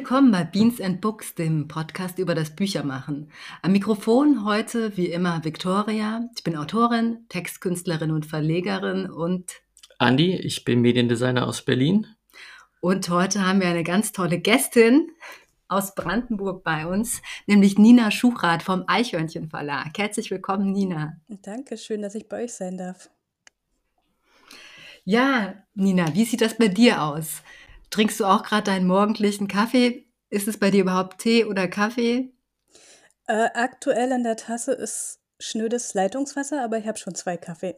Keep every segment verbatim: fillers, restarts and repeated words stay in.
willkommen bei Beans and Books, dem Podcast über das Büchermachen. Am Mikrofon heute wie immer Viktoria. Ich bin Autorin, Textkünstlerin und Verlegerin und Andi, ich bin Mediendesigner aus Berlin. Und heute haben wir eine ganz tolle Gästin aus Brandenburg bei uns, nämlich Nina Schuchrath vom Eichhörnchen Verlag. Herzlich willkommen, Nina. Danke, schön, dass ich bei euch sein darf. Ja, Nina, wie sieht das bei dir aus? Trinkst du auch gerade deinen morgendlichen Kaffee? Ist es bei dir überhaupt Tee oder Kaffee? Äh, aktuell in der Tasse ist schnödes Leitungswasser, aber ich habe schon zwei Kaffee.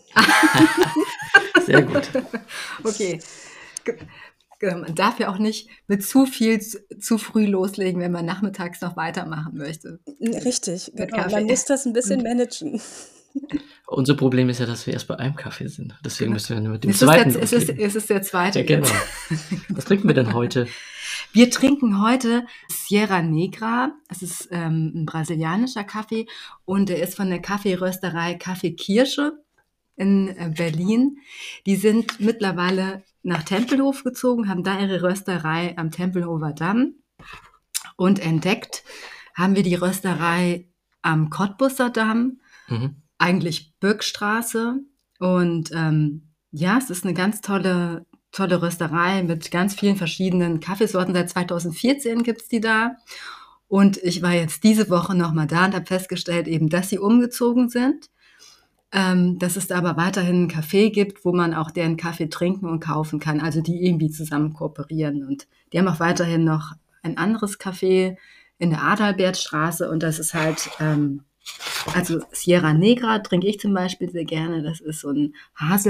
Sehr gut. Okay. Ge- ge- Man darf ja auch nicht mit zu viel zu, zu früh loslegen, wenn man nachmittags noch weitermachen möchte. Richtig, Mit genau. Kaffee. Man muss das ein bisschen Und managen. Unser Problem ist ja, dass wir erst bei einem Kaffee sind. Deswegen müssen wir nur mit dem es ist, der, zweiten es, ist, loslegen. es ist der zweite. Ja, genau. jetzt. Was trinken wir denn heute? Wir trinken heute Sierra Negra. Es ist ähm, ein brasilianischer Kaffee und der ist von der Kaffeerösterei Kaffee Kirsche in äh, Berlin. Die sind mittlerweile nach Tempelhof gezogen, haben da ihre Rösterei am Tempelhofer Damm und entdeckt haben wir die Rösterei am Cottbusser Damm, Mhm. eigentlich Böckstraße. Und ähm, ja, es ist eine ganz tolle, tolle Rösterei mit ganz vielen verschiedenen Kaffeesorten. Seit zweitausendvierzehn gibt es die da. Und ich war jetzt diese Woche nochmal da und habe festgestellt, eben, dass sie umgezogen sind. Ähm, dass es da aber weiterhin ein Café gibt, wo man auch deren Kaffee trinken und kaufen kann, also die irgendwie zusammen kooperieren. Und die haben auch weiterhin noch ein anderes Café in der Adalbertstraße und das ist halt, ähm, also Sierra Negra trinke ich zum Beispiel sehr gerne. Das ist so ein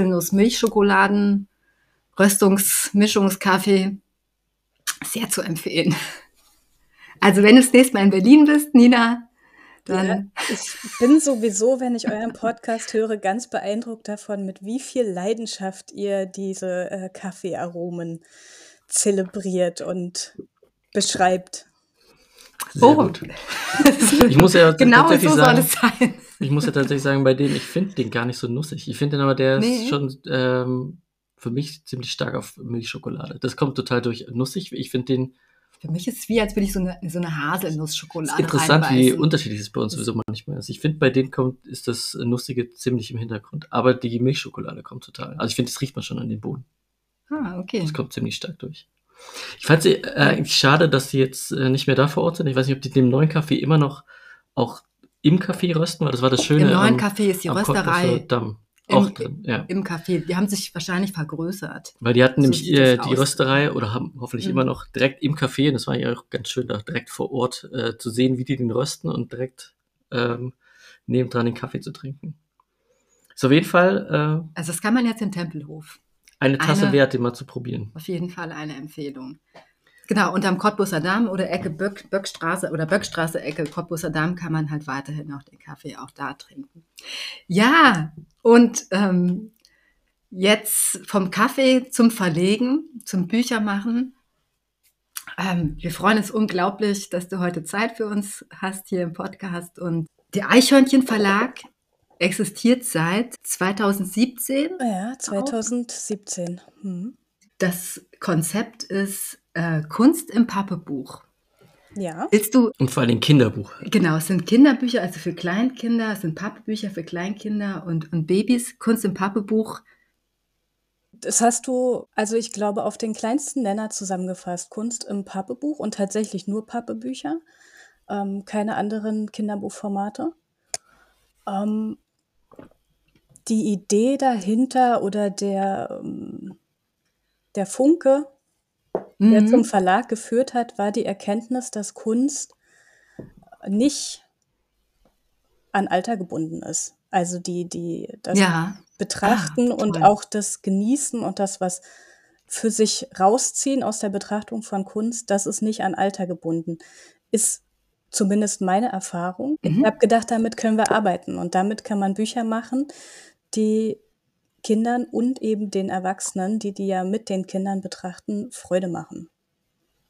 Haselnuss-Milchschokoladen-Röstungsmischungskaffee. Sehr zu empfehlen. Also wenn du das nächste Mal in Berlin bist, Nina, Ja, dann ich bin sowieso, wenn ich euren Podcast höre, ganz beeindruckt davon, mit wie viel Leidenschaft ihr diese äh, Kaffeearomen zelebriert und beschreibt. Sehr oh, gut. Ich muss ja t- genau tatsächlich so soll sagen, es sein. ich muss ja tatsächlich sagen, bei dem, ich finde den gar nicht so nussig. Ich finde den aber, der ist Nee. schon ähm, für mich ziemlich stark auf Milchschokolade. Das kommt total durch nussig. Ich finde den Für mich ist es wie, als würde ich so eine, so eine Haselnussschokolade interessant, wie reinbeißen. unterschiedlich es bei uns sowieso manchmal ist. Ich finde, bei denen kommt, ist das Nussige ziemlich im Hintergrund. Aber die Milchschokolade kommt total. Also ich finde, das riecht man schon an den Boden. Ah, okay. Das kommt ziemlich stark durch. Ich fand sie äh, eigentlich schade, dass sie jetzt äh, nicht mehr da vor Ort sind. Ich weiß nicht, ob die den neuen Kaffee immer noch auch im Café rösten, weil das war das Schöne Im neuen am, Café ist die am Cottbusser Rösterei Damm auch im, drin. Ja. im Café. Die haben sich wahrscheinlich vergrößert. Weil die hatten So nämlich sieht das äh, die aus. Rösterei oder haben hoffentlich Mhm. immer noch direkt im Café, und das war ja auch ganz schön, da direkt vor Ort äh, zu sehen, wie die den rösten und direkt ähm, nebendran den Kaffee zu trinken. Ist auf jeden Fall äh, Also das kann man jetzt in Tempelhof. eine Tasse Eine- wert, den mal zu probieren. Auf jeden Fall eine Empfehlung. Genau, und am Cottbusser Damm oder Ecke Böck, Böckstraße oder Böckstraße Ecke Cottbusser Damm kann man halt weiterhin auch den Kaffee auch da trinken. Ja, und ähm, jetzt vom Kaffee zum Verlegen, zum Büchermachen. Ähm, wir freuen uns unglaublich, dass du heute Zeit für uns hast hier im Podcast. Und der Eichhörnchen Verlag existiert seit zweitausendsiebzehn. Ja, zweitausendsiebzehn. Hm. Das Konzept ist äh, Kunst im Pappebuch. Ja, Willst du, Und vor allem Kinderbuch. genau, es sind Kinderbücher, also für Kleinkinder, es sind Pappebücher für Kleinkinder und, und Babys. Kunst im Pappebuch. das hast du, also ich glaube, auf den kleinsten Nenner zusammengefasst. Kunst im Pappebuch und tatsächlich nur Pappebücher, ähm, keine anderen Kinderbuchformate. Ähm, die Idee dahinter oder der, ähm, der Funke, der zum Mhm. Verlag geführt hat, war die Erkenntnis, dass Kunst nicht an Alter gebunden ist. Also die, die, das Ja. Betrachten Ah, und toll. auch das Genießen und das, was für sich rausziehen aus der Betrachtung von Kunst, das ist nicht an Alter gebunden. Ist zumindest meine Erfahrung. Ich Mhm. habe gedacht, damit können wir arbeiten und damit kann man Bücher machen, die Kindern und eben den Erwachsenen, die die ja mit den Kindern betrachten, Freude machen.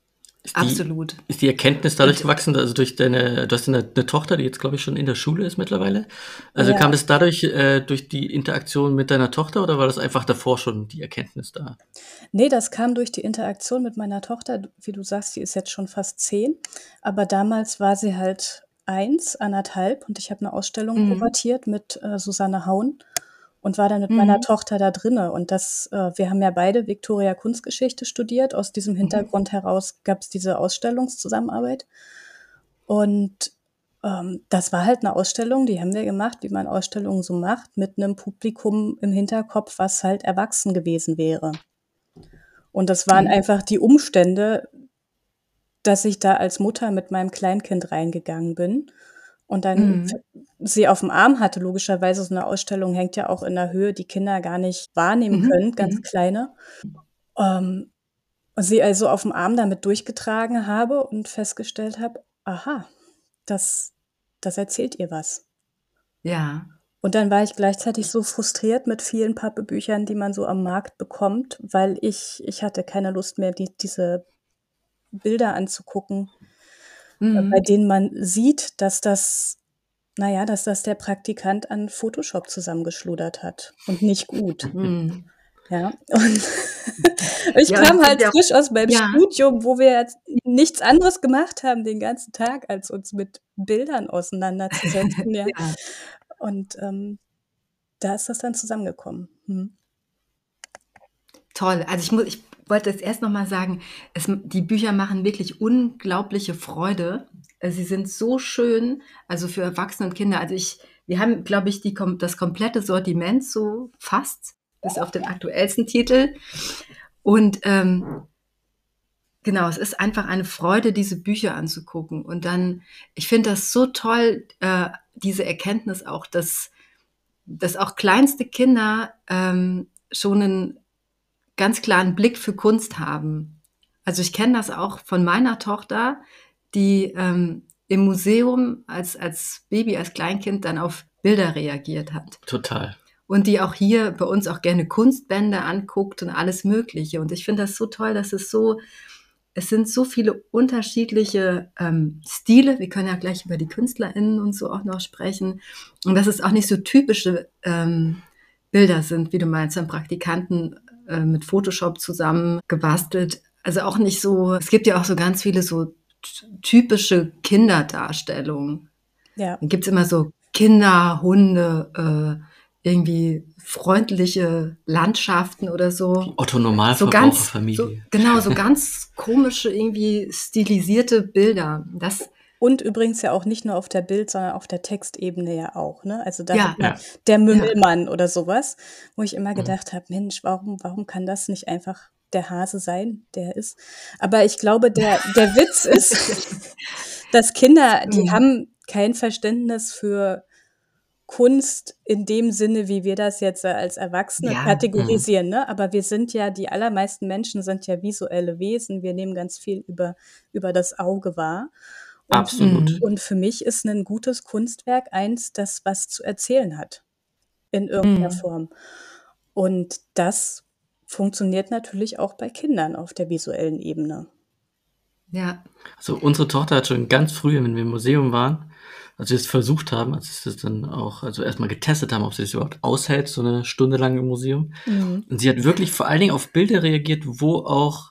Ist die, Absolut. ist die Erkenntnis dadurch Und gewachsen, also durch deine, du hast eine, eine Tochter, die jetzt, glaube ich, schon in der Schule ist mittlerweile. Also Ja. kam das dadurch, äh, durch die Interaktion mit deiner Tochter oder war das einfach davor schon die Erkenntnis da? Nee, das kam durch die Interaktion mit meiner Tochter. Wie du sagst, die ist jetzt schon fast zehn, aber damals war sie halt eins, anderthalb und ich habe eine Ausstellung Mhm. kuratiert mit äh, Susanne Hauen und war dann mit Mhm. meiner Tochter da drinne. Und das, äh, wir haben ja beide Victoria Kunstgeschichte studiert. Aus diesem Mhm. Hintergrund heraus gab es diese Ausstellungszusammenarbeit. Und ähm, das war halt eine Ausstellung, die haben wir gemacht, wie man Ausstellungen so macht, mit einem Publikum im Hinterkopf, was halt erwachsen gewesen wäre. Und das waren Mhm. einfach die Umstände, dass ich da als Mutter mit meinem Kleinkind reingegangen bin und dann f- Mhm. sie auf dem Arm hatte. Logischerweise, so eine Ausstellung hängt ja auch in der Höhe, die Kinder gar nicht wahrnehmen Mhm. können, ganz Mhm. kleine. Ähm, sie also auf dem Arm damit durchgetragen habe und festgestellt habe, aha, das, das erzählt ihr was. Ja. Und dann war ich gleichzeitig so frustriert mit vielen Pappebüchern, die man so am Markt bekommt, weil ich, ich hatte keine Lust mehr, die, diese Bilder anzugucken, äh, bei Mhm. denen man sieht, dass das, naja, dass das der Praktikant an Photoshop zusammengeschludert hat und nicht gut. Mhm. Ja, und ich Ja, und kam es halt gibt ja auch, frisch aus meinem ja, Studium, wo wir jetzt nichts anderes gemacht haben den ganzen Tag, als uns mit Bildern auseinanderzusetzen, ja. ja, Und ähm, da ist das dann zusammengekommen. Mhm. toll. Also ich muss, ich wollte jetzt erst noch mal sagen, es, die Bücher machen wirklich unglaubliche Freude. Äh, Sie sind so schön, also für Erwachsene und Kinder. Also ich, wir haben, glaube ich, die, kom- das komplette Sortiment so fast, bis auf den aktuellsten Titel. Und ähm, genau, es ist einfach eine Freude, diese Bücher anzugucken. Und dann, ich finde das so toll, äh, diese Erkenntnis auch, dass, dass auch kleinste Kinder ähm, schon einen ganz klaren Blick für Kunst haben. Also ich kenne das auch von meiner Tochter, die ähm, im Museum als, als Baby, als Kleinkind dann auf Bilder reagiert hat. Total. Und die auch hier bei uns auch gerne Kunstbände anguckt und alles Mögliche. Und ich finde das so toll, dass es so, es sind so viele unterschiedliche ähm, Stile. Wir können ja gleich über die KünstlerInnen und so auch noch sprechen. Und dass es auch nicht so typische ähm, Bilder sind, wie du meinst, von Praktikanten äh, mit Photoshop zusammen gebastelt. Also auch nicht so, es gibt ja auch so ganz viele so t- typische Kinderdarstellungen. Ja. Dann gibt's immer so Kinder, Hunde, äh, irgendwie freundliche Landschaften oder so. Otto So ganz, so Normalverbraucherfamilie. genau, so ganz komische, irgendwie stilisierte Bilder. Das, Und übrigens ja auch nicht nur auf der Bild-, sondern auf der Textebene ja auch, ne? Also da ja, hat man Ja. der ja, Mümmelmann oder sowas, wo ich immer Mhm. gedacht habe, Mensch, warum, warum kann das nicht einfach der Hase sein, der er ist? Aber ich glaube, der, der Witz ist, dass Kinder, die Mhm. haben kein Verständnis für Kunst in dem Sinne, wie wir das jetzt äh, als Erwachsene ja, Mhm. kategorisieren, ne? Aber wir sind ja, die allermeisten Menschen sind ja visuelle Wesen. Wir nehmen ganz viel über, über das Auge wahr. Und, Absolut. Mhm. und für mich ist ein gutes Kunstwerk eins, das was zu erzählen hat, in irgendeiner Mhm. Form. Und das funktioniert natürlich auch bei Kindern auf der visuellen Ebene. Ja. Also unsere Tochter hat schon ganz früh, wenn wir im Museum waren, als wir es versucht haben, als wir es dann auch, also erstmal getestet haben, ob sie es überhaupt aushält, so eine Stunde lang im Museum. Mhm. Und sie hat wirklich vor allen Dingen auf Bilder reagiert, wo auch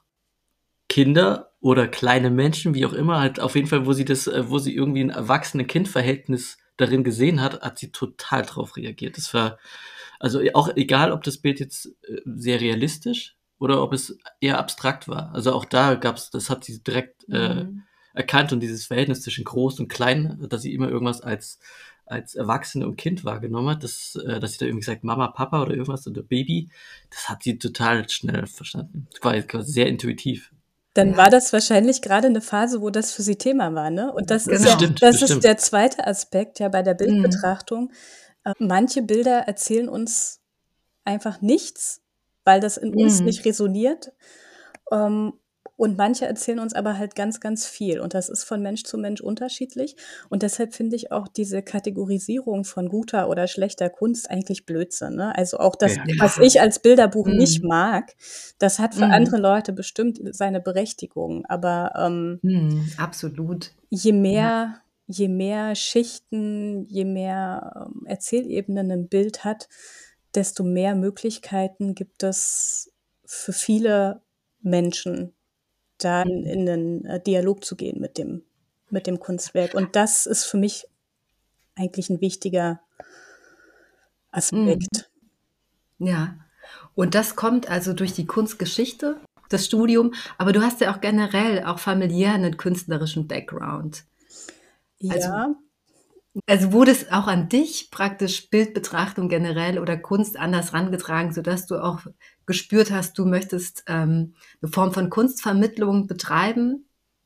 Kinder oder kleine Menschen, wie auch immer, halt auf jeden Fall, wo sie das, äh, wo sie irgendwie ein Erwachsene-Kind-Verhältnis darin gesehen hat, hat sie total drauf reagiert. Das war, also auch egal, ob das Bild jetzt äh, sehr realistisch oder ob es eher abstrakt war. Also auch da gab's, das hat sie direkt äh, Mhm. erkannt und dieses Verhältnis zwischen groß und klein, dass sie immer irgendwas als als Erwachsene und Kind wahrgenommen hat, dass, äh, dass sie da irgendwie sagt, Mama, Papa oder irgendwas oder Baby, das hat sie total schnell verstanden. Das war quasi sehr intuitiv. Dann Ja. war das wahrscheinlich gerade eine Phase, wo das für sie Thema war, ne? Und das ist ja, Genau. Bestimmt, das ist bestimmt. der zweite Aspekt ja bei der Mhm. Bildbetrachtung. Äh, manche Bilder erzählen uns einfach nichts, weil das in uns Mhm. nicht resoniert. Ähm, Und manche erzählen uns aber halt ganz, ganz viel. Und das ist von Mensch zu Mensch unterschiedlich. Und deshalb finde ich auch diese Kategorisierung von guter oder schlechter Kunst eigentlich Blödsinn, ne? Also auch das, Ja, was Ja. ich als Bilderbuch nicht Mhm. mag, das hat für Mhm. andere Leute bestimmt seine Berechtigung. Aber ähm, Mhm. Absolut. je Ja. mehr, je mehr Schichten, je mehr ähm, Erzählebenen ein Bild hat, desto mehr Möglichkeiten gibt es für viele Menschen, da in Mhm. in 'nen äh, Dialog zu gehen mit dem mit dem Kunstwerk. Und das ist für mich eigentlich 'n wichtiger Mhm. Aspekt. Ja. Und das kommt also durch die Kunstgeschichte, das Studium, aber du hast ja auch generell auch familiär 'nen künstlerischen Background. Also Ja, also wurde es auch an dich praktisch Bildbetrachtung generell oder Kunst anders rangetragen, sodass du auch gespürt hast, du möchtest, ähm, 'ne Form von Kunstvermittlung betreiben?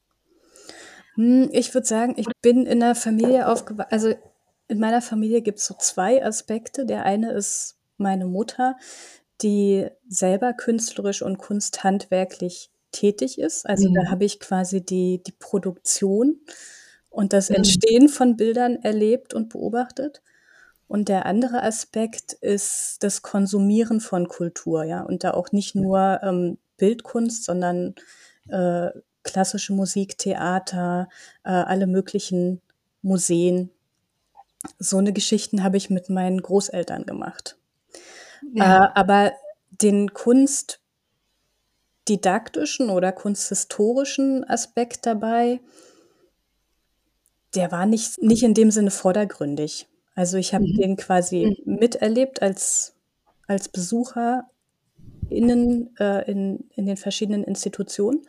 hm, ich würde sagen, ich Oder bin in 'ner Familie aufgewa also, in meiner Familie gibt's so zwei Aspekte. Der eine ist meine Mutter, die selber künstlerisch und kunsthandwerklich tätig ist. Also, da Mhm. habe ich quasi die die Produktion und das Mhm. Entstehen von Bildern erlebt und beobachtet. Und der andere Aspekt ist das Konsumieren von Kultur, ja, und da auch nicht nur, ähm, Bildkunst, sondern, äh, klassische Musik, Theater, äh, alle möglichen Museen. So 'ne Geschichten habe ich mit meinen Großeltern gemacht. Äh, Ja. aber den kunstdidaktischen oder kunsthistorischen Aspekt dabei, der war nicht nicht in dem Sinne vordergründig. Also, ich habe Mhm. den quasi Mhm. miterlebt als als Besucher innen äh, in in den verschiedenen Institutionen,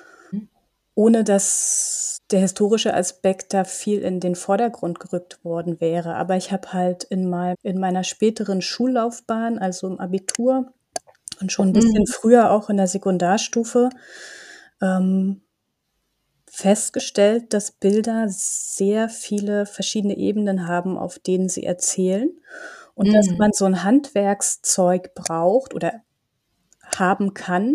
ohne dass der historische Aspekt da viel in den Vordergrund gerückt worden wäre. Aber ich habe halt in mei in meiner späteren Schullaufbahn, also im Abitur und schon 'n bisschen Mhm. früher auch in der Sekundarstufe, ähm, festgestellt, dass Bilder sehr viele verschiedene Ebenen haben, auf denen sie erzählen und dass Mhm. man so 'n Handwerkszeug braucht oder haben kann,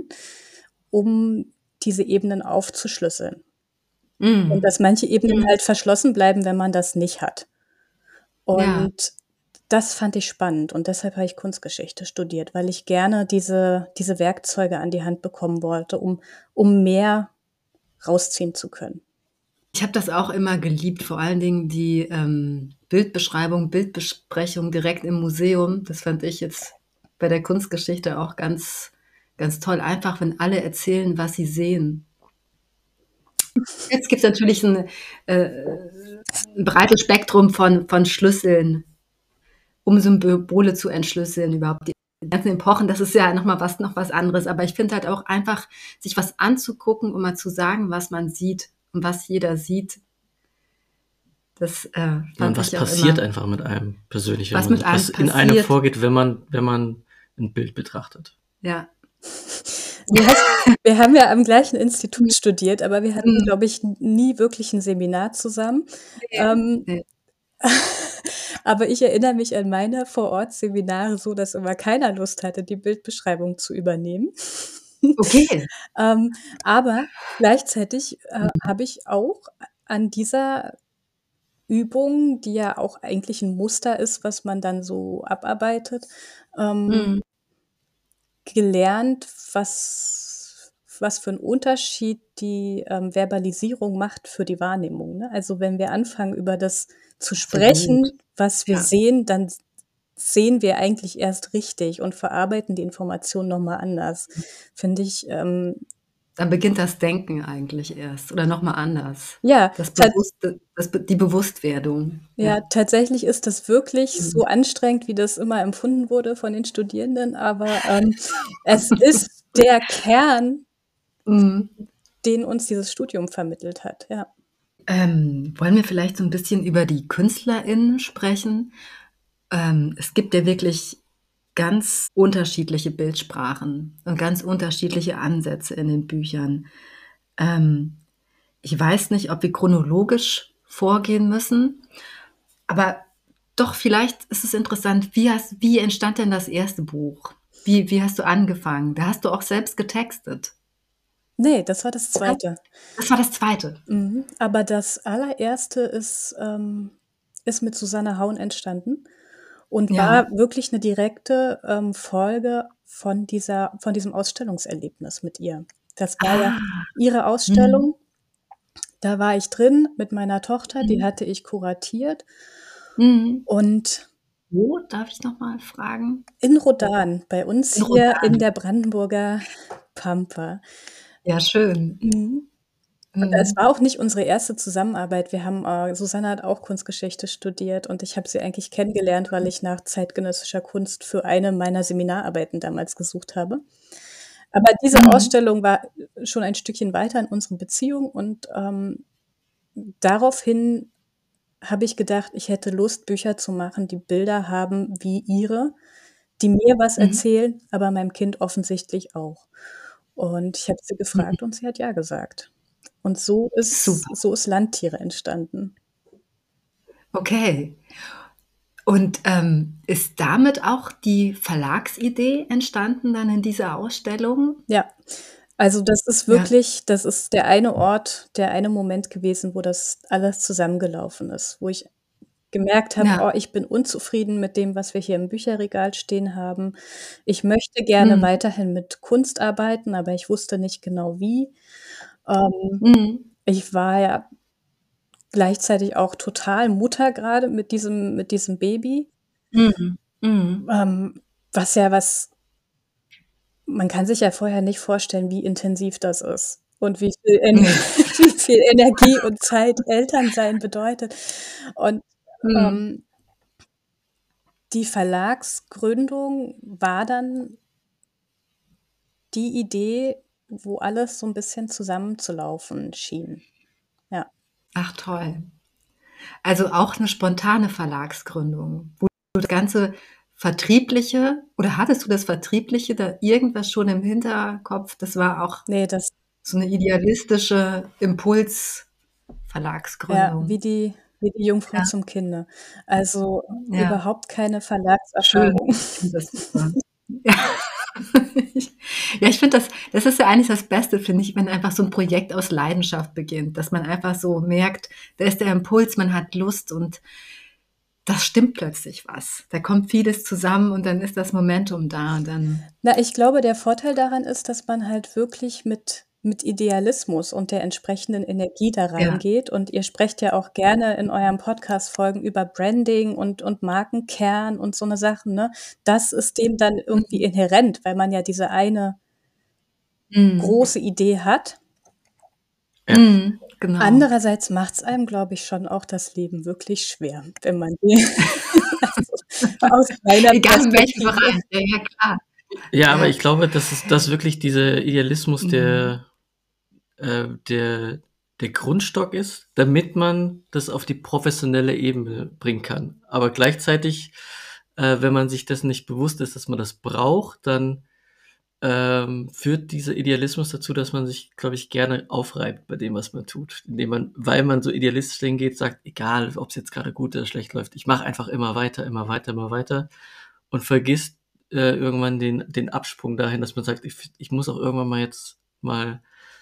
um diese Ebenen aufzuschlüsseln. Und Mhm. dass manche Ebenen Mhm. halt verschlossen bleiben, wenn man das nicht hat. Ja. Und das fand ich spannend und deshalb habe ich Kunstgeschichte studiert, weil ich gerne diese diese Werkzeuge an die Hand bekommen wollte, um um mehr rausziehen zu können. Ich habe das auch immer geliebt, vor allen Dingen die, ähm, Bildbeschreibung, Bildbesprechung direkt im Museum. Das fand ich jetzt bei der Kunstgeschichte auch ganz ganz toll, einfach wenn alle erzählen, was sie sehen. Jetzt gibt's natürlich 'n äh, 'n breites Spektrum von von Schlüsseln, um Symbole zu entschlüsseln, überhaupt die ganzen Epochen, das ist ja noch mal was noch was anderes. Aber ich finde halt auch einfach, sich was anzugucken und mal zu sagen, was man sieht und was jeder sieht, das, äh, Ja, und fand was ich auch passiert immer, einfach mit einem persönlich, wenn was man mit sieht, was einem in einem passiert. vorgeht, wenn man wenn man 'n Bild betrachtet. Ja. Du hast wir haben ja am gleichen Institut Mhm. studiert, aber wir hatten, Mhm. glaube ich, n nie wirklich 'n Seminar zusammen. Ne, Ähm, ne. aber ich erinnere mich an meine Vor-Ort-Seminare so, dass immer keiner Lust hatte, die Bildbeschreibung zu übernehmen. Okay. Ähm, aber gleichzeitig, äh, Mhm. habe ich auch a an dieser Übung, die ja auch eigentlich 'n Muster ist, was man dann so abarbeitet, ähm Mhm. gelernt, was was für 'n Unterschied die, ähm, Verbalisierung macht für die Wahrnehmung, ne? Also, wenn wir anfangen, über das zu Absolut. sprechen, was wir Ja. sehen, dann s sehen wir eigentlich erst richtig und verarbeiten die Information noch mal anders. Finde ich, ähm Dann beginnt das Denken eigentlich erst oder noch mal anders. ja, Das tat Bewusste das be die Bewusstwerdung, ja, ja. tatsächlich ist das wirklich Mhm. so anstrengend, wie das immer empfunden wurde von den Studierenden, aber, ähm, es ist der Kern, Mhm. den uns dieses Studium vermittelt hat, ja. Ähm, wollen wir vielleicht so 'n bisschen über die KünstlerInnen sprechen? Ähm, es gibt ja wirklich ganz unterschiedliche Bildsprachen und ganz unterschiedliche Ansätze in den Büchern. Ähm, ich weiß nicht, ob wir chronologisch vorgehen müssen, aber doch, vielleicht ist es interessant, wie hast wie entstand denn das erste Buch? Wie wie hast du angefangen? Da hast du auch selbst getextet. Ne, das war das Das zweite. das war das zweite. Mhm. Aber das allererste ist, ähm ist mit Susanne Hauen entstanden und war Ja. wirklich 'ne direkte, ähm, Folge von dieser von diesem Ausstellungserlebnis mit ihr. Das war ja Ah. ihre Mhm. Ausstellung. Da war ich drin mit meiner Tochter, die Mhm. hatte ich kuratiert. Mhm. Und Wo, darf ich noch mal fragen? in Rodan, bei uns In hier in Rodan. der Brandenburger Pampa. Ja, schön. Mhm. Und es Mhm. war auch nicht unsere erste Zusammenarbeit. Wir haben äh, Susanne hat auch Kunstgeschichte studiert und ich habe sie eigentlich kennengelernt, weil ich nach zeitgenössischer Kunst für eine meiner Seminararbeiten damals gesucht habe. Aber diese Mhm. Ausstellung war schon ein Stückchen weiter in unserer Beziehung und, ähm, daraufhin habe ich gedacht, ich hätte Lust, Bücher zu machen, die Bilder haben wie ihre, die mir was Mhm. erzählen, aber meinem Kind offensichtlich auch. Und ich habe sie Mhm. gefragt und sie hat ja gesagt. Und so ist Super. so ist Landtiere entstanden. Okay. Und, ähm, ist damit auch die Verlagsidee entstanden dann in dieser Ausstellung? Ja, also das ist Ja. wirklich das ist der eine Ort, der eine Moment gewesen, wo das alles zusammengelaufen ist, wo ich gemerkt habe: Ja. „Oh, ich bin unzufrieden mit dem, was wir hier im Bücherregal stehen haben. Ich möchte gerne Mhm. weiterhin mit Kunst arbeiten, aber ich wusste nicht genau wie.“ Ähm, Mhm. ich war ja gleichzeitig auch total Mutter grade mit diesem mit diesem Baby. Mhm. Mhm. Ähm, was ja was man kann sich ja vorher nicht vorstellen, wie intensiv das ist und wie viel En Ne. wie viel Energie und Zeit Elternsein bedeutet. Und, Mhm. ähm die Verlagsgründung war dann die Idee, wo alles so 'n bisschen zusammenzulaufen schien. Ja. Ach toll. Also auch 'ne spontane Verlagsgründung, wo das ganze Vertriebliche oder hattest du das Vertriebliche da irgendwas schon im Hinterkopf? Das war auch Ne, das so 'ne idealistische Ja, Impulsverlagsgründung. wie die wie die Jungfrau Ja. zum Kinde. Also, Ja. überhaupt keine Schön. Verlagserfahrung. Ich finde das super. Ja, ich finde das das ist ja eigentlich das Beste, finde ich, wenn einfach so 'n Projekt aus Leidenschaft beginnt, dass man einfach so merkt, da ist der Impuls, man hat Lust und das stimmt plötzlich was. Da kommt vieles zusammen und dann ist das Momentum da und dann Na, ich glaube, der Vorteil daran ist, dass man halt wirklich mit mit Idealismus und der entsprechenden Energie da Ja. reingeht und ihr sprecht ja auch gerne in euren Podcast-Folgen über Branding und und Markenkern und so 'ne Sachen, ne? Das ist dem dann irgendwie Mhm. inhärent, weil man ja diese eine Mhm. große Idee hat. Ja. Mhm, genau. Andererseits macht's einem, glaube ich, schon auch das Leben wirklich schwer, wenn man die also, aus meiner Egal in welchem Perspektive. Bereich. Ja, ja, klar. Ja, aber Ja. ich glaube, das ist das wirklich dieser Idealismus, Mhm. der äh, der der Grundstock ist, damit man das auf die professionelle Ebene bringen kann. Aber gleichzeitig, äh, wenn man sich dessen nicht bewusst ist, dass man das braucht, dann, ähm, führt dieser Idealismus dazu, dass man sich, glaube ich, gerne aufreibt bei dem, was man tut, indem man, weil man so idealistisch hingeht, sagt: „Egal, ob's jetzt grade gut oder schlecht läuft, ich mache einfach immer weiter, immer weiter, immer weiter“ und vergisst, äh, irgendwann den den Absprung dahin, dass man sagt: „Ich f ich muss auch irgendwann mal jetzt mal,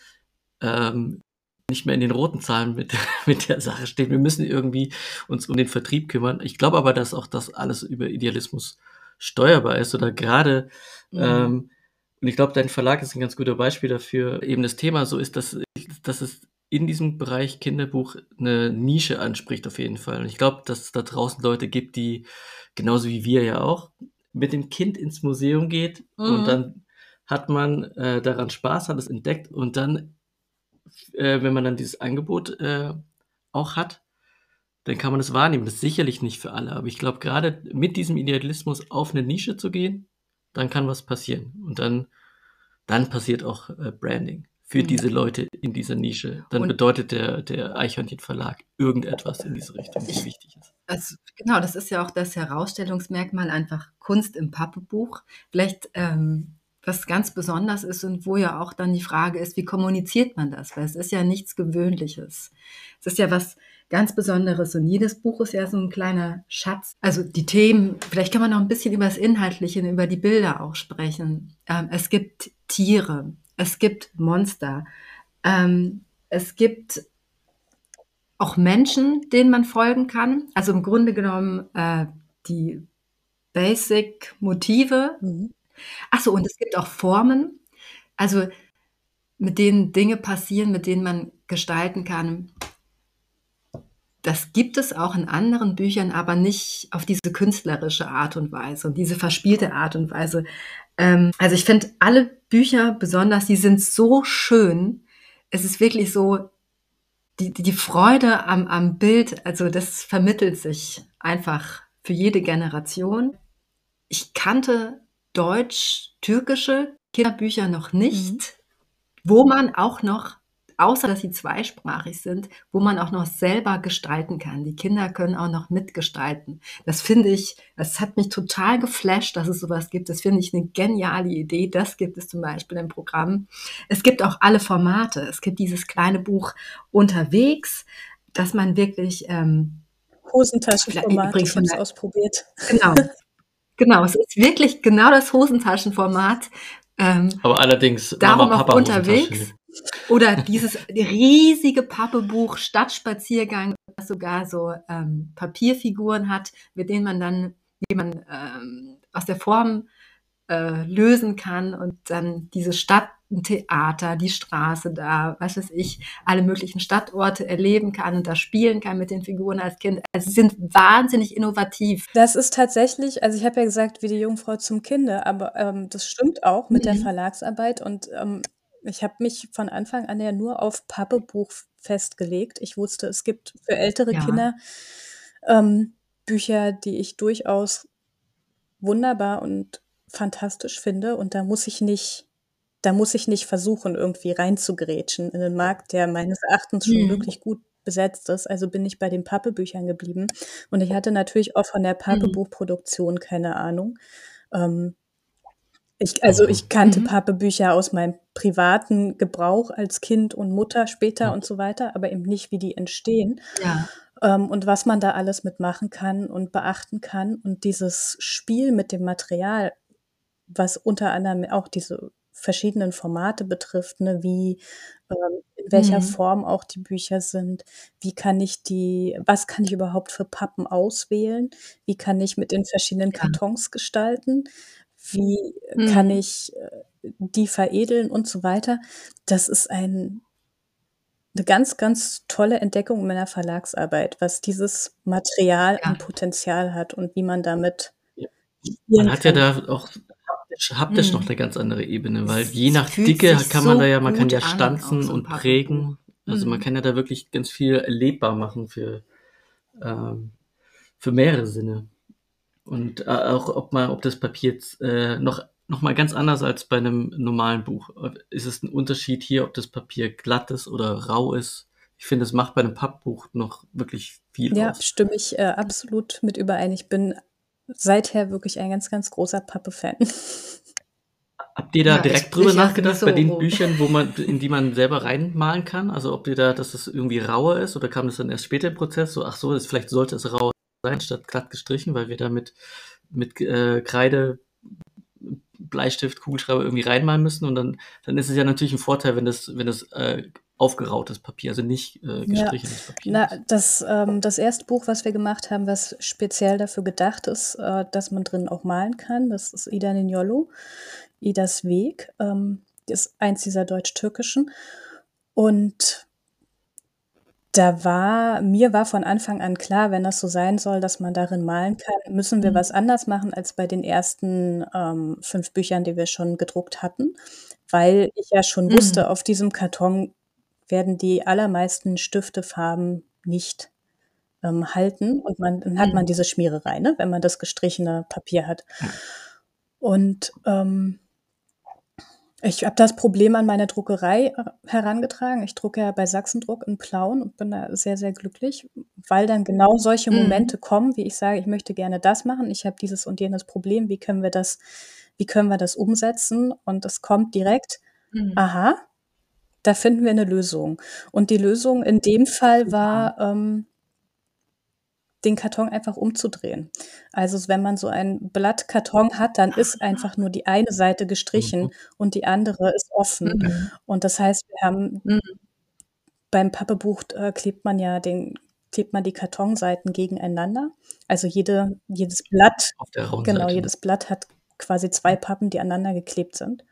ähm, nicht mehr in den roten Zahlen mit mit der Sache stehen. Wir müssen irgendwie uns um den Vertrieb kümmern.“ Ich glaube aber, dass auch das alles über Idealismus steuerbar ist oder grade, Mhm. ähm und ich glaube, dein Verlag ist 'n ganz guter Beispiel dafür, eben das Thema so ist, dass dass es in diesem Bereich Kinderbuch 'ne Nische anspricht auf jeden Fall. Und ich glaube, dass es da draußen Leute gibt, die genauso wie wir ja auch mit dem Kind ins Museum geht und Mhm. dann hat man, äh, daran Spaß, hat es entdeckt und dann, äh, wenn man dann dieses Angebot, äh, auch hat, dann kann man das wahrnehmen. Das ist sicherlich nicht für alle, aber ich glaube, grade mit diesem Idealismus auf 'ne Nische zu gehen, dann kann was passieren. Und dann dann passiert auch, äh, Branding für Mhm. diese Leute in dieser Nische. Dann Und bedeutet der der Eichhörnchen-Verlag irgendetwas in diese Richtung, die Ich wichtig ist. also, genau, das ist ja auch das Herausstellungsmerkmal, einfach Kunst im Pappe-Buch. Vielleicht, ähm, was ganz besonders ist und wo ja auch dann die Frage ist, wie kommuniziert man das? Weil es ist ja nichts Gewöhnliches. Es ist ja was ganz Besonderes und jedes Buch ist ja so 'n kleiner Schatz. Also, die Themen vielleicht kann man noch 'n bisschen über das Inhaltliche und über die Bilder auch sprechen. Ähm, es gibt Tiere, es gibt Monster. Ähm, es gibt auch Menschen, denen man folgen kann. Also im Grunde genommen äh, die Basic-Motive. Mhm. Ach so, und es gibt auch Formen, also mit denen Dinge passieren, mit denen man gestalten kann. Das gibt es auch in anderen Büchern, aber nicht auf diese künstlerische Art und Weise und diese verspielte Art und Weise. Ähm, also ich finde alle Bücher besonders, die sind so schön. Es ist wirklich so, die, die, die Freude am, am Bild, also das vermittelt sich einfach für jede Generation. Ich kannte deutsch-türkische Kinderbücher noch Mhm. nicht, wo man auch noch, außer dass sie zweisprachig sind, wo man auch noch selber gestalten kann. Die Kinder können auch noch mitgestalten. Das finde ich, das hat mich total geflasht, dass es sowas gibt. Das finde ich eine geniale Idee. Das gibt es zum Beispiel im Programm. Es gibt auch alle Formate. Es gibt dieses kleine Buch unterwegs, dass man wirklich, ähm, vielleicht, Hosentaschenformat, übrigens ich habe von es der, ausprobiert. genau, genau, es ist wirklich genau das Hosentaschenformat. Ähm, Aber allerdings darum auch Mama-Papa-Hosentasche. unterwegs. Oder dieses riesige Pappebuch Stadtspaziergang, das sogar so ähm, Papierfiguren hat, mit denen man dann jemanden ähm, aus der Form äh, lösen kann und dann diese Stadt, ein Theater, die Straße da, was weiß ich, alle möglichen Stadtorte erleben kann und da spielen kann mit den Figuren als Kind. Also sie sind wahnsinnig innovativ. Das ist tatsächlich, also ich habe ja gesagt, wie die Jungfrau zum Kinde, aber ähm, das stimmt auch mit der Mhm. Verlagsarbeit und ähm, ich habe mich von Anfang an ja nur auf Pappebuch festgelegt. Ich wusste, es gibt für ältere Ja, Kinder ähm, Bücher, die ich durchaus wunderbar und fantastisch finde und da muss ich nicht da muss ich nicht versuchen, irgendwie reinzugrätschen in 'nen Markt, der meines Erachtens schon mhm. wirklich gut besetzt ist. Also bin ich bei den Pappe-Büchern geblieben und ich hatte natürlich auch von der Mhm. Pappe-Buchproduktion keine Ahnung. Ähm, ich also Aber ich kannte Mhm. Pappe-Bücher aus meinem privaten Gebrauch als Kind und Mutter später ja, und so weiter, aber eben nicht, wie die entstehen, Ja, ähm, und was man da alles mitmachen kann und beachten kann. Und dieses Spiel mit dem Material, was unter anderem auch diese verschiedenen Formate betrifft, ne, wie, ähm, in welcher mhm. Form auch die Bücher sind. Wie kann ich die was kann ich überhaupt für Pappen auswählen? Wie kann ich mit den verschiedenen Ja, Kartons gestalten? Wie kann mhm. ich, äh, die veredeln und so weiter? Das ist ein 'ne ganz, ganz tolle Entdeckung in meiner Verlagsarbeit, was dieses Material an Ja. Potenzial hat und wie man damit ja. Man spielen hat ja kann. da auch haptisch haptisch noch Mhm. 'ne ganz andere Ebene, weil Es je nach fühlt Dicke sich kann man da so ja man kann ja gut an, auch stanzen so 'n und Papebuch. prägen. Also, man Mhm. kann ja da wirklich ganz viel erlebbar machen für, ähm für mehrere Sinne. Und äh, auch ob man ob das Papier jetzt äh, noch noch mal ganz anders als bei 'nem normalen Buch. Äh, ist es 'n Unterschied hier, ob das Papier glatt ist oder rau ist? Ich finde, das macht bei 'nem Pappbuch noch wirklich viel Ja, aus. stimme ich, äh, absolut mit überein. Ich bin seither wirklich ein ganz, ganz großer Pappe-Fan. Habt ihr da Ja, ich direkt drüber ich ja nachgedacht bei sowieso, den wo Büchern, wo man in die man selber reinmalen kann? Also, ob ihr da dass es irgendwie rauer ist oder kam das dann erst später im Prozess so: „Ach so, das vielleicht sollte es rau sein statt glatt gestrichen, weil wir da mit mit, äh, Kreide, Bleistift, Kugelschreiber irgendwie reinmalen müssen?“ Und dann dann ist es ja natürlich 'n Vorteil, wenn das wenn das, äh, aufgerautes Papier, also nicht, äh, Ja, gestrichenes Papier na, ist. das ähm, das erste Buch, was wir gemacht haben, was speziell dafür gedacht ist, äh, dass man drin auch malen kann, das ist Ida Nignolo, Idas Weg, ähm, ist eins dieser deutsch-türkischen. Und da war mir war von Anfang an klar, wenn das so sein soll, dass man darin malen kann, müssen wir was Mhm. anders machen als bei den ersten, ähm, fünf Büchern, die wir schon gedruckt hatten, weil ich ja schon Mhm. wusste, auf diesem Karton werden die allermeisten Stiftefarben nicht, ähm, halten und man dann hat man Mhm. diese Schmiererei, ne, wenn man das gestrichene Papier hat. Ja. Und, ähm ich habe das Problem an meine Druckerei, äh, herangetragen. Ich drucke ja bei Sachsendruck in Plauen und bin da sehr, sehr glücklich, weil dann genau solche Mhm. Momente kommen, wie ich sage: „Ich möchte gerne das machen. Ich habe dieses und jenes Problem. Wie können wir das wie können wir das umsetzen?“ Und es kommt direkt: Mhm. „Aha, da finden wir 'ne Lösung.“ Und die Lösung in dem Fall Super. war, ähm den Karton einfach umzudrehen. Also, s wenn man so ein Blatt Karton hat, dann ist einfach nur die eine Seite gestrichen Mhm. und die andere ist offen. Mhm. Und das heißt, wir haben Mhm. beim Papebuch, äh, klebt man ja den klebt man die Kartonseiten gegeneinander. Also, jede jedes Blatt Auf der rauen genau, Seite, ne? jedes Blatt hat quasi zwei Pappen, die aneinander geklebt sind.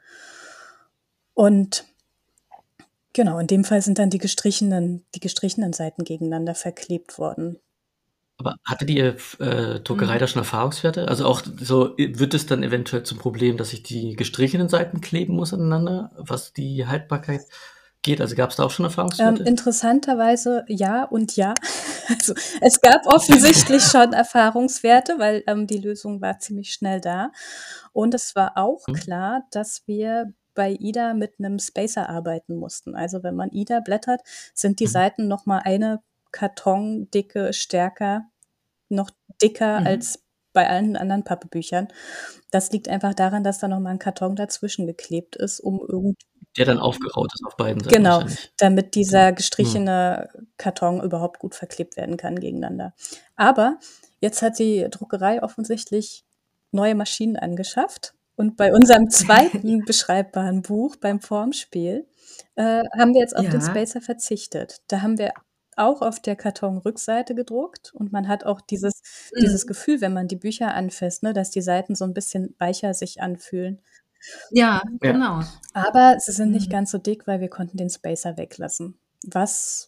Und genau, in dem Fall sind dann die gestrichenen die gestrichenen Seiten gegeneinander verklebt worden. Aber hatte die, äh, f äh, Druckerei Mhm. da schon Erfahrungswerte? Also, auch so äh, wird es dann eventuell zum Problem, dass ich die gestrichenen Seiten kleben muss aneinander, was die Haltbarkeit geht? Also, gab's da auch schon Ähm, Erfahrungswerte? interessanterweise ja und ja. Also, es gab offensichtlich schon Erfahrungswerte, weil, ähm, die Lösung war ziemlich schnell da. Und es war auch Mhm. klar, dass wir bei Ida mit 'nem Spacer arbeiten mussten. Also, wenn man Ida blättert, sind die Mhm. Seiten noch mal eine Kartondicke stärker noch dicker Mhm. als bei allen anderen Pappebüchern. Das liegt einfach daran, dass da noch mal 'n Karton dazwischen geklebt ist, um irgend Der dann aufgeraut ist auf beiden Seiten Genau, wahrscheinlich. damit Ja. dieser Mhm. gestrichene Karton überhaupt gut verklebt werden kann gegeneinander. Aber jetzt hat die Druckerei offensichtlich neue Maschinen angeschafft und bei unserem zweiten beschreibbaren Buch, beim Formspiel, äh, haben wir jetzt auf den Ja. Spacer verzichtet. Da haben wir auch auf der Kartonrückseite gedruckt und man hat auch dieses dieses Mhm. Gefühl, wenn man die Bücher anfasst, ne, dass die Seiten so 'n bisschen weicher sich anfühlen. Ja, Ja. genau. Aber sie sind nicht Mhm. ganz so dick, weil wir konnten den Spacer weglassen. Was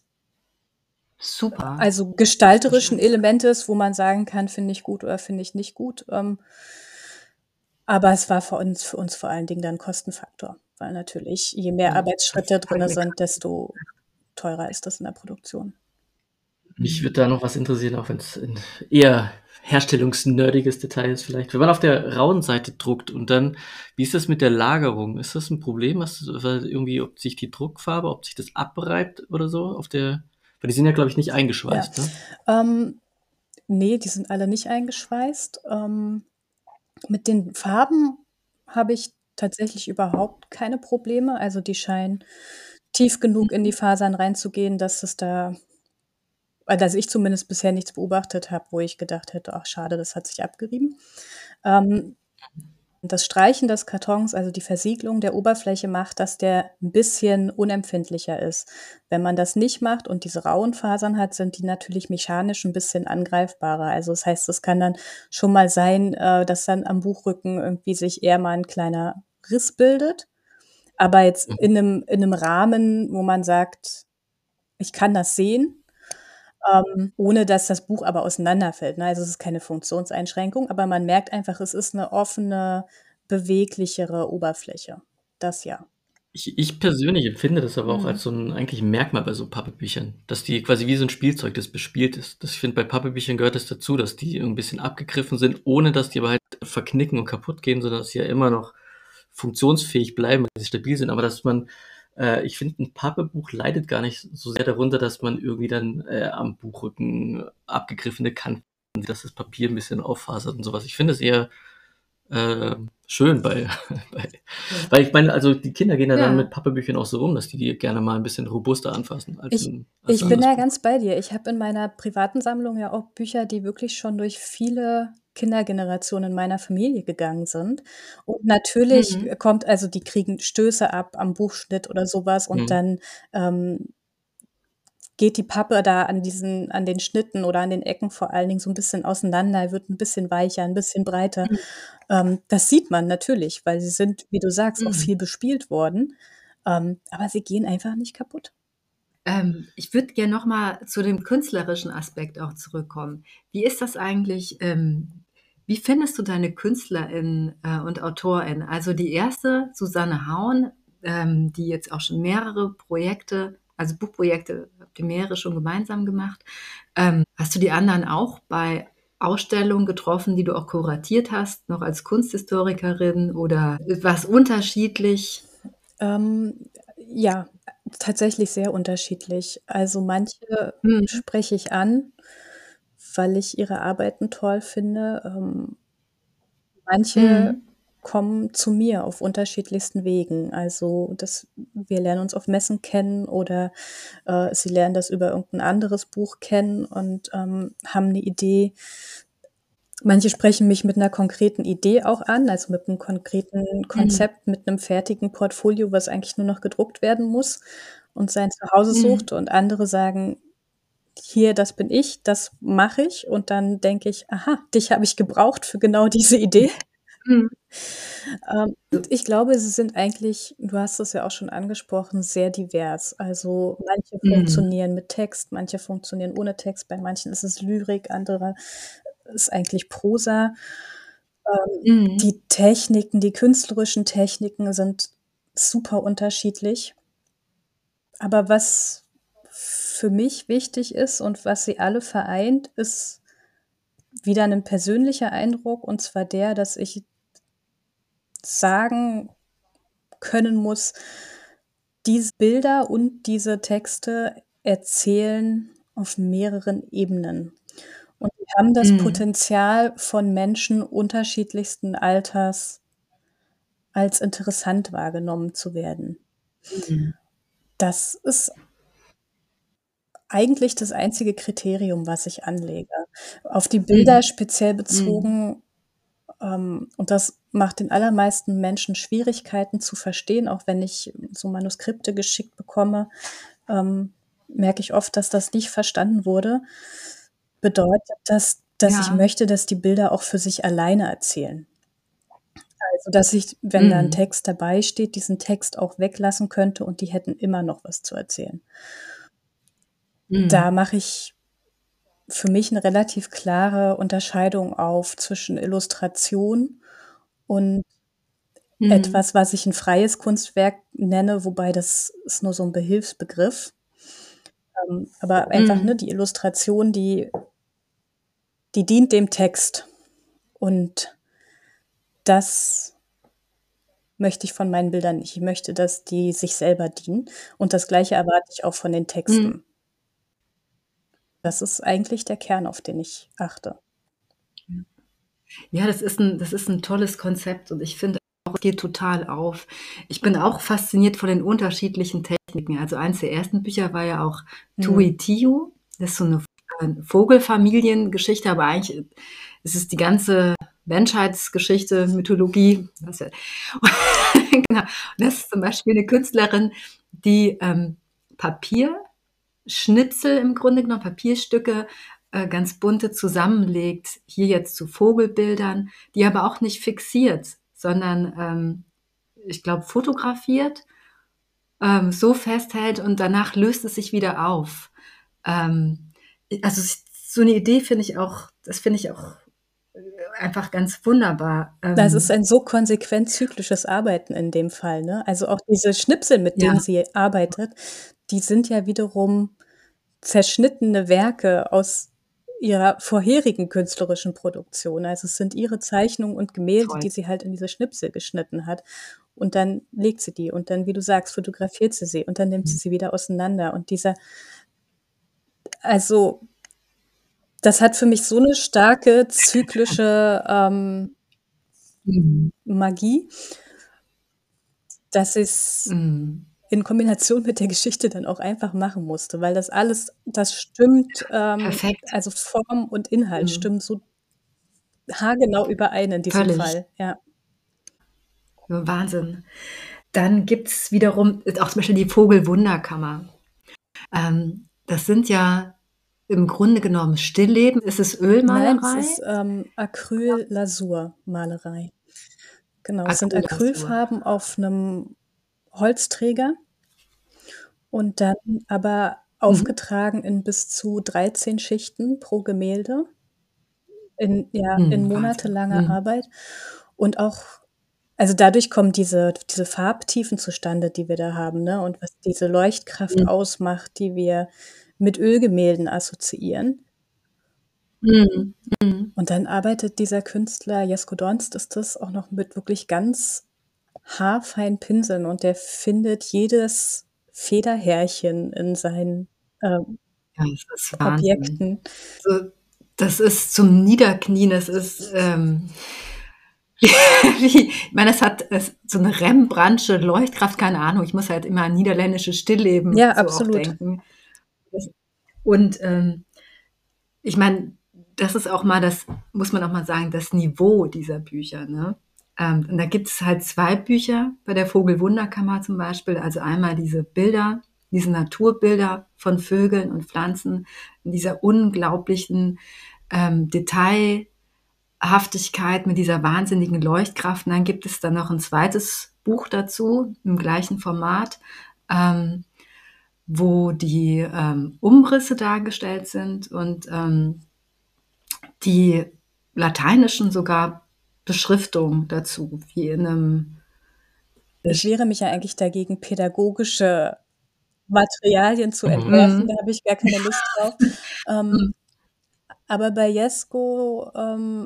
Super. also, Sehr gestalterisch 'n schön. Element ist, wo man sagen kann: „Finde ich gut oder finde ich nicht gut“, ähm aber es war für uns für uns vor allen Dingen dann Kostenfaktor, weil natürlich, je mehr Ja, Arbeitsschritte das kann ich drinne mir grad sind, desto teurer ist das in der Produktion. Mich Mhm. würde da noch was interessieren, auch wenn's 'n eher herstellungsnerdiges Detail ist vielleicht. Wenn man auf der rauen Seite druckt und dann wie ist das mit der Lagerung? Ist das 'n Problem, was weil irgendwie ob sich die Druckfarbe ob sich das abreibt oder so auf der weil die sind ja, glaube ich, nicht Ja, eingeschweißt, ne? ähm, ne, die sind alle nicht eingeschweißt. Ähm, mit den Farben habe ich tatsächlich überhaupt keine Probleme. Also, die scheinen tief genug in die Mhm. Fasern reinzugehen, dass es da äh, dass ich zumindest bisher nichts beobachtet habe, wo ich gedacht hätte: „Ach schade, das hat sich abgerieben.“ Ähm, Mhm. das Streichen des Kartons, also die Versiegelung der Oberfläche macht, dass der 'n bisschen unempfindlicher ist. Wenn man das nicht macht und diese rauen Fasern hat, sind die natürlich mechanisch 'n bisschen angreifbarer. Also, das heißt, es kann dann schon mal sein, äh, dass dann am Buchrücken irgendwie sich eher mal 'n kleiner Riss bildet. Aber jetzt Mhm. in 'nem in 'nem Rahmen, wo man sagt: „Ich kann das sehen“, ähm, ohne dass das Buch aber auseinanderfällt, ne? Also, es ist keine Funktionseinschränkung, aber man merkt einfach, es ist 'ne offene, beweglichere Oberfläche. Das ja. Ich ich persönlich empfinde das aber auch als Mhm. so 'n eigentlich 'n Merkmal bei so Pappebüchern, dass die quasi wie so 'n Spielzeug, das bespielt ist. Das ich finde, bei Pappebüchern gehört das dazu, dass die 'n bisschen abgegriffen sind, ohne dass die aber halt verknicken und kaputtgehen, sondern dass sie ja immer noch funktionsfähig bleiben, weil sie stabil sind. Aber dass man äh, ich finde, 'n Pappebuch leidet gar nicht so sehr darunter, dass man irgendwie dann, äh, am Buchrücken abgegriffene Kanten dass das Papier 'n bisschen auffasert und so was. Ich finde es eher, ähm, schön bei bei weil ich meine, also, die Kinder gehen ja dann mit Ja. Pappebüchern auch so um, dass die die gerne mal 'n bisschen robuster anfassen als Ich 'n als 'n ich bin anderes da Buch. ganz bei dir. Ich habe in meiner privaten Sammlung ja auch Bücher, die wirklich schon durch viele Kindergenerationen in meiner Familie gegangen sind. Und natürlich, Mhm. äh, kommt also, die kriegen Stöße ab am Buchschnitt oder so was und Mhm. dann, ähm geht die Pappe da an diesen an den Schnitten oder an den Ecken vor allen Dingen so 'n bisschen auseinander, wird 'n bisschen weicher, 'n bisschen breiter. Mhm. Ähm, das sieht man natürlich, weil sie sind, wie du sagst, auch Mhm. viel bespielt worden, ähm, aber sie gehen einfach nicht kaputt. Ähm, ich würde gern noch mal zu dem künstlerischen Aspekt auch zurückkommen. Wie ist das eigentlich, ähm wie findest du deine KünstlerInnen, äh, und AutorInnen? Also, die erste, Susanne Hauen, ähm, die jetzt auch schon mehrere Projekte also, Buchprojekte habt ihr mehrere schon gemeinsam gemacht. Ähm, hast du die anderen auch bei Ausstellungen getroffen, die du auch kuratiert hast, noch als Kunsthistorikerin oder war's unterschiedlich? Ähm, ja, tatsächlich sehr unterschiedlich. Also, manche Mhm. spreche ich an, weil ich ihre Arbeiten toll finde. Ähm manche Mhm. kommen zu mir auf unterschiedlichsten Wegen. Also, das wir lernen uns auf Messen kennen oder, äh, sie lernen das über irgendein anderes Buch kennen und, ähm, haben 'ne Idee. Manche sprechen mich mit 'ner konkreten Idee auch an, also mit 'nem konkreten Mhm. Konzept, mit 'nem fertigen Portfolio, was eigentlich nur noch gedruckt werden muss und sein Zuhause Mhm. sucht. Und andere sagen: „Hier, das bin ich, das mache ich.“ Und dann denke ich: „Aha, dich habe ich gebraucht für genau diese Idee.“ Mhm. Ähm, und ich glaube, sie sind eigentlich, du hast es ja auch schon angesprochen, sehr divers. Also, manche Mhm. funktionieren mit Text, manche funktionieren ohne Text, bei manchen ist es Lyrik, andere ist eigentlich Prosa. Ähm, Mhm. die Techniken, die künstlerischen Techniken sind super unterschiedlich. Aber was für mich wichtig ist und was sie alle vereint, ist wieder 'nen persönlicher Eindruck, und zwar der, dass ich sagen können muss: „Diese Bilder und diese Texte erzählen auf mehreren Ebenen.“ Und die haben das Mhm. Potenzial, von Menschen unterschiedlichsten Alters als interessant wahrgenommen zu werden. Mhm. Das ist eigentlich das einzige Kriterium, was ich anlege. Auf die Mhm. Bilder speziell Mhm. bezogen, ähm und das macht den allermeisten Menschen Schwierigkeiten zu verstehen, auch wenn ich so Manuskripte geschickt bekomme, ähm, merke ich oft, dass das nicht verstanden wurde. Bedeutet das, dass ich Ja. möchte, dass die Bilder auch für sich alleine erzählen. Also, dass ich, wenn da 'n Mhm. Text dabei steht, diesen Text auch weglassen könnte und die hätten immer noch was zu erzählen. Da Mhm. mache ich für mich 'ne relativ klare Unterscheidung auf zwischen Illustration und Mhm. etwas, was ich 'n freies Kunstwerk nenne, wobei das ist nur so 'n Behilfsbegriff. Ähm, aber einfach, ne, Mhm. die Illustration, die die dient dem Text. Und das möchte ich von meinen Bildern nicht. Ich möchte, dass die sich selber dienen und das Gleiche erwarte ich auch von den Mhm. Texten. Das ist eigentlich der Kern, auf den ich achte. Ja. Ja, das ist 'n das ist 'n tolles Konzept und ich finde auch, es geht total auf. Ich bin auch fasziniert von den unterschiedlichen Techniken. Also, eins der ersten Bücher war ja auch Mhm. Tuiutio. Das ist so 'ne V äh, Vogelfamiliengeschichte, aber eigentlich, äh, ist es die ganze Menschheitsgeschichte, Mythologie, was ja genau. Und das ist zum Beispiel 'ne Künstlerin, die, ähm, Papierschnitzel im Grunde genommen, Papierstücke, äh, ganz bunte zusammenlegt, hier jetzt zu Vogelbildern, die aber auch nicht fixiert, sondern, ähm, ich glaube, fotografiert, ähm, so festhält und danach löst es sich wieder auf. Ähm, i also, s so 'ne Idee finde ich auch das finde ich auch, äh, einfach ganz wunderbar. Das ist Ähm ein so konsequent zyklisches Arbeiten in dem Fall, ne? Also, auch diese Schnipsel, mit Ja. denen sie arbeitet, die sind ja wiederum zerschnittene Werke aus ihrer vorherigen künstlerischen Produktion. Also, es sind ihre Zeichnungen und Gemälde, Toll. die sie halt in diese Schnipsel geschnitten hat. Und dann legt sie die und dann, wie du sagst, fotografiert sie sie und dann nimmt sie Mhm. sie wieder auseinander. Und dieser also das hat für mich so 'ne starke zyklische, ähm Mhm. Magie dass ich's Mhm. in Kombination mit der Geschichte dann auch einfach machen musste, weil das alles das stimmt, ähm Perfekt. also, Form und Inhalt Mhm. stimmen so haargenau überein in diesem Völlig. Fall, ja. Wahnsinn. Dann gibt's wiederum ist auch zum Beispiel die Vogelwunderkammer. Ähm, das sind ja im Grunde genommen Stillleben. Ist es Nein, es Ölmalerei? ist, ähm, Acryl-Lasur-Malerei. Genau, es sind Acryllasur. Acrylfarben auf 'nem Holzträger und dann aber Mhm. aufgetragen in bis zu dreizehn Schichten pro Gemälde in ja, in Mhm, Wahnsinn. monatelanger Mhm. Arbeit. Und auch also, dadurch kommen diese diese Farbtiefen zustande, die wir da haben, ne, und was diese Leuchtkraft Mhm. ausmacht, die wir mit Ölgemälden assoziieren. Mhm, mhm. Und dann arbeitet dieser Künstler, Jesko Donst ist das, auch noch mit wirklich ganz haarfeinen Pinseln und der findet jedes Federhärchen in seinen, ähm, Ja, das ist Wahnsinn. Objekten. So das ist zum Niederknien. Das ist, ähm Wie, ich meine, es hat es, so eine Rembrandtsche Leuchtkraft, keine Ahnung. Ich muss halt immer an niederländisches Stillleben Ja, so auch absolut. denken. Das, und ähm, ich meine, das ist auch mal das, muss man auch mal sagen, das Niveau dieser Bücher. Ne? Ähm, und da gibt es halt zwei Bücher bei der Vogelwunderkammer zum Beispiel. Also einmal diese Bilder, diese Naturbilder von Vögeln und Pflanzen in dieser unglaublichen ähm, Detailhaftigkeit mit dieser wahnsinnigen Leuchtkraft. Und dann gibt es dann noch ein zweites Buch dazu im gleichen Format, ähm, wo die ähm, Umrisse dargestellt sind und ähm, die lateinischen sogar Beschriftungen dazu, wie in einem. Ich wehre mich ja eigentlich dagegen, pädagogische Materialien zu entwerfen, Mhm. da habe ich gar keine Lust drauf. Ähm, aber bei Jesko ähm,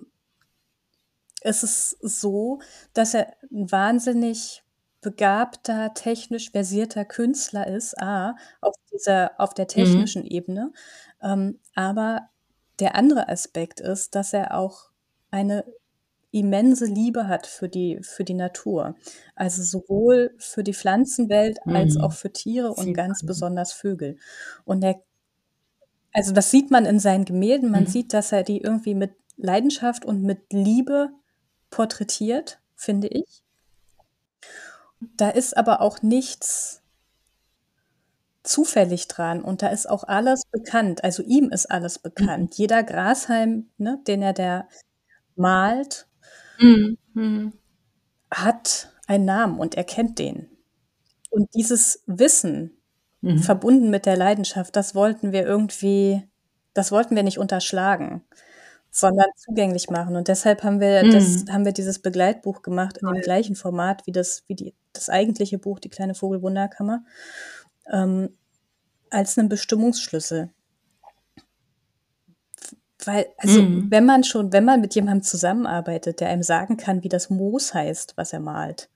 ist es so, dass er ein wahnsinnig begabter, technisch versierter Künstler ist, A, auf dieser auf der Mhm. technischen Ebene. Ähm, aber der andere Aspekt ist, dass er auch eine immense Liebe hat für die für die Natur. Also, sowohl für die Pflanzenwelt als auch Mhm. für Tiere und Sieht ganz man. besonders Vögel. Und er also, das sieht man in seinen Gemälden. Man Mhm. sieht, dass er die irgendwie mit Leidenschaft und mit Liebe porträtiert, finde ich. Da ist aber auch nichts zufällig dran und da ist auch alles bekannt. Also, ihm ist alles Mhm. bekannt. Jeder Grashalm, ne, den er da malt, Mhm. Mhm. hat einen Namen und er kennt den. Und dieses Wissen, Mhm. verbunden mit der Leidenschaft, das wollten wir irgendwie das wollten wir nicht unterschlagen, sondern zugänglich machen. Und deshalb haben wir das Mhm. haben wir dieses Begleitbuch gemacht in dem Toll. gleichen Format wie das wie die das eigentliche Buch „Die kleine Vogelwunderkammer", ähm, als 'nen Bestimmungsschlüssel. Weil also, Mhm. wenn man schon wenn man mit jemandem zusammenarbeitet, der einem sagen kann, wie das Moos heißt, was er malt,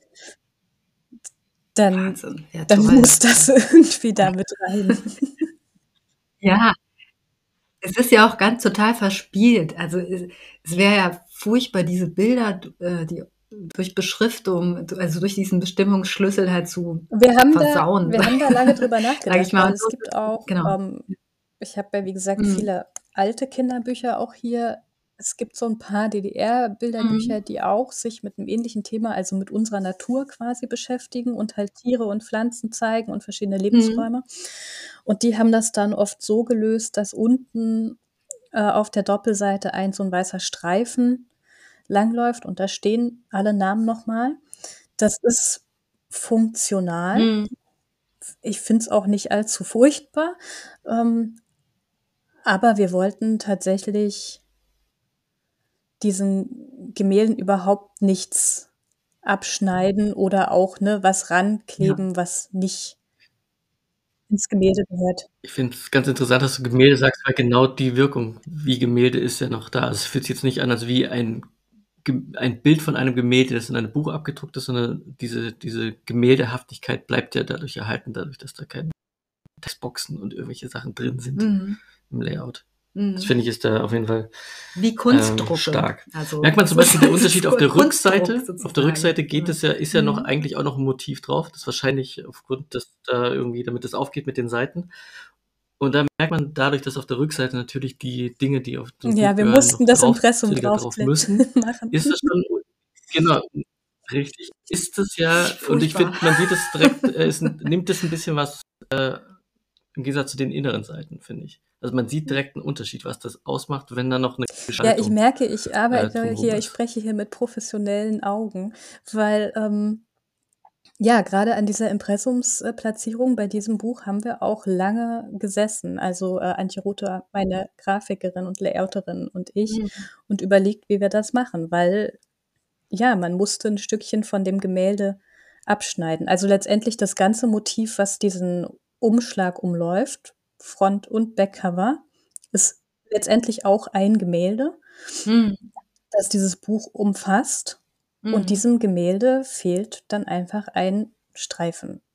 dann Wahnsinn. Ja, dann toll. muss das irgendwie da mit rein. Ja, es ist ja auch ganz total verspielt. Also, es es wäre ja furchtbar, diese Bilder, d äh, die durch Beschriftung, d also, durch diesen Bestimmungsschlüssel halt zu Wir haben da versauen, wir haben da lange drüber sage ich nachgedacht, mal. weil Und es so gibt auch genau. ähm, ich habe ja, wie gesagt, Mhm. viele alte Kinderbücher auch hier. Es gibt so 'n paar D D Mhm. R-Bilderbücher, die auch sich mit 'nem ähnlichen Thema, also mit unserer Natur quasi beschäftigen und halt Tiere und Pflanzen zeigen und verschiedene Mhm. Lebensräume. Und die haben das dann oft so gelöst, dass unten, äh, auf der Doppelseite ein so 'n weißer Streifen langläuft und da stehen alle Namen noch mal. Das ist funktional. Mhm. Ich finde es auch nicht allzu furchtbar, ähm, aber wir wollten tatsächlich diesen Gemälden überhaupt nichts abschneiden oder auch, ne, was Ja. rankleben, was nicht ins Gemälde gehört. Ich finde es ganz interessant, dass du Gemälde sagst, weil genau die Wirkung wie Gemälde ist ja noch da. Also, es fühlt sich jetzt nicht an, als wie ein Gem ein Bild von einem Gemälde, das in einem Buch abgedruckt ist, sondern diese diese Gemäldehaftigkeit bleibt ja dadurch erhalten, dadurch, dass da keine Textboxen und irgendwelche Sachen drin sind Mhm. im Layout. Das Mhm. finde ich ist da auf jeden Fall, Wie ähm, Kunstdrucke. stark. Also, Merkt man es zum ist Beispiel der es ist Unterschied auf Ku der Kunstdruck Rückseite? Auf der sozusagen. Rückseite geht Ja. es ja ist ja noch Mhm. eigentlich auch noch 'n Motiv drauf, das wahrscheinlich aufgrund dass da irgendwie damit das aufgeht mit den Seiten. Und da merkt man dadurch, dass auf der Rückseite natürlich die Dinge, die auf zum Buch Ja, wir gehören, mussten noch das Impressum draufzügig drauf draufklett müssen, machen. ist das schon genau, richtig. Ist es ja und ich Furchtbar. finde, man sieht es direkt, äh, es nimmt es 'n bisschen was, äh, im Gegensatz zu den inneren Seiten, finde ich. Also, man sieht direkt 'n Unterschied, was das ausmacht, wenn da noch 'ne Ja, ich Gestaltung, merke, ich äh, arbeite drumherum hier ich ist. spreche hier mit professionellen Augen, weil, ähm, ja, grade an dieser Impressums äh, Platzierung bei diesem Buch haben wir auch lange gesessen. Also, äh, Antje Rother, meine Grafikerin und Layouterin und ich Mhm. und überlegt, wie wir das machen, weil, ja, man musste 'n Stückchen von dem Gemälde abschneiden. Also, letztendlich das ganze Motiv, was diesen Umschlag umläuft, Front und Backcover, ist letztendlich auch ein Gemälde, Mhm. das dieses Buch umfasst und Mhm. diesem Gemälde fehlt dann einfach ein Streifen.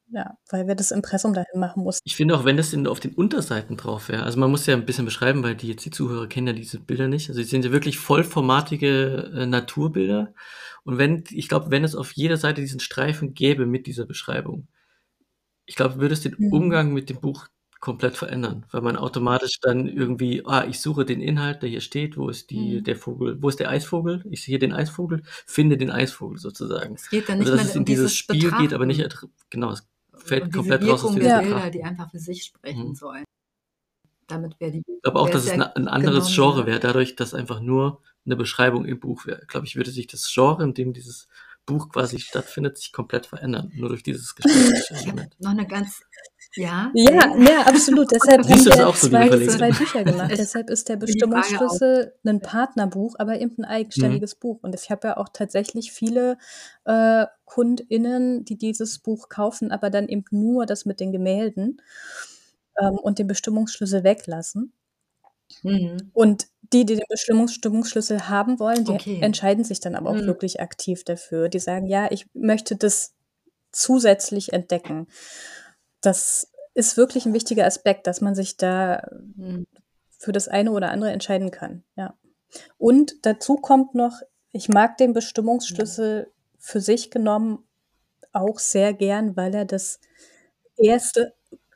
ja, weil wir das Impressum dahin machen mussten. Ich finde auch, wenn das in auf den Unterseiten drauf wäre, also man muss ja 'n bisschen beschreiben, weil die jetzt die Zuhörer kennen ja diese Bilder nicht. Also, es sind ja wirklich vollformatige, äh, Naturbilder. Und wenn ich glaube, wenn es auf jeder Seite diesen Streifen gäbe mit dieser Beschreibung, ich glaube, würde es den Mhm. Umgang mit dem Buch komplett verändern, weil man automatisch dann irgendwie: „Ah, ich suche den Inhalt, der hier steht. Wo ist die Mhm. der Vogel wo ist der Eisvogel? Ich sehe den Eisvogel, finde den Eisvogel“, sozusagen. Es geht dann Also, nicht dass mehr es in um dieses dieses Spiel geht, aber nicht Betrachten at genau, es fällt und diese komplett raus aus Wirkung der diesem Ja. Bilder, die Betrachten. einfach für sich sprechen Mhm. sollen. Damit wäre die Ich glaube auch, wäre dass es es ja 'ne 'n anderes genommen, Genre ne? wäre, dadurch, dass einfach nur 'ne Beschreibung im Buch wäre. Glaube ich, würde sich das Genre, in dem dieses Buch quasi stattfindet, sich komplett verändern, nur durch dieses gestalterische Ich habe Element. noch 'ne ganz ja, Ja, ne? ja, absolut. Deshalb Siehst haben du das wir auch so, liebe zwei Kollegin? zwei Bücher gemacht. Ich Deshalb ist der die Frage auch. Bestimmungsschlüssel 'nen Partnerbuch, aber eben 'n Mhm. eigenständiges Buch. Und ich habe ja auch tatsächlich viele, äh, KundInnen, die dieses Buch kaufen, aber dann eben nur das mit den Gemälden, ähm, und den Bestimmungsschlüssel weglassen. Mhm. Und die, die den Bestimmungs Stimmungsschlüssel haben wollen, die Okay. entscheiden sich dann aber auch Mhm. wirklich aktiv dafür. Die sagen: „Ja, ich möchte das zusätzlich entdecken.“ Das ist wirklich 'n wichtiger Aspekt, dass man sich da Mhm. für das eine oder andere entscheiden kann, ja. Und dazu kommt noch, ich mag den Ja. Bestimmungsschlüssel für sich genommen auch sehr gern, weil er das erste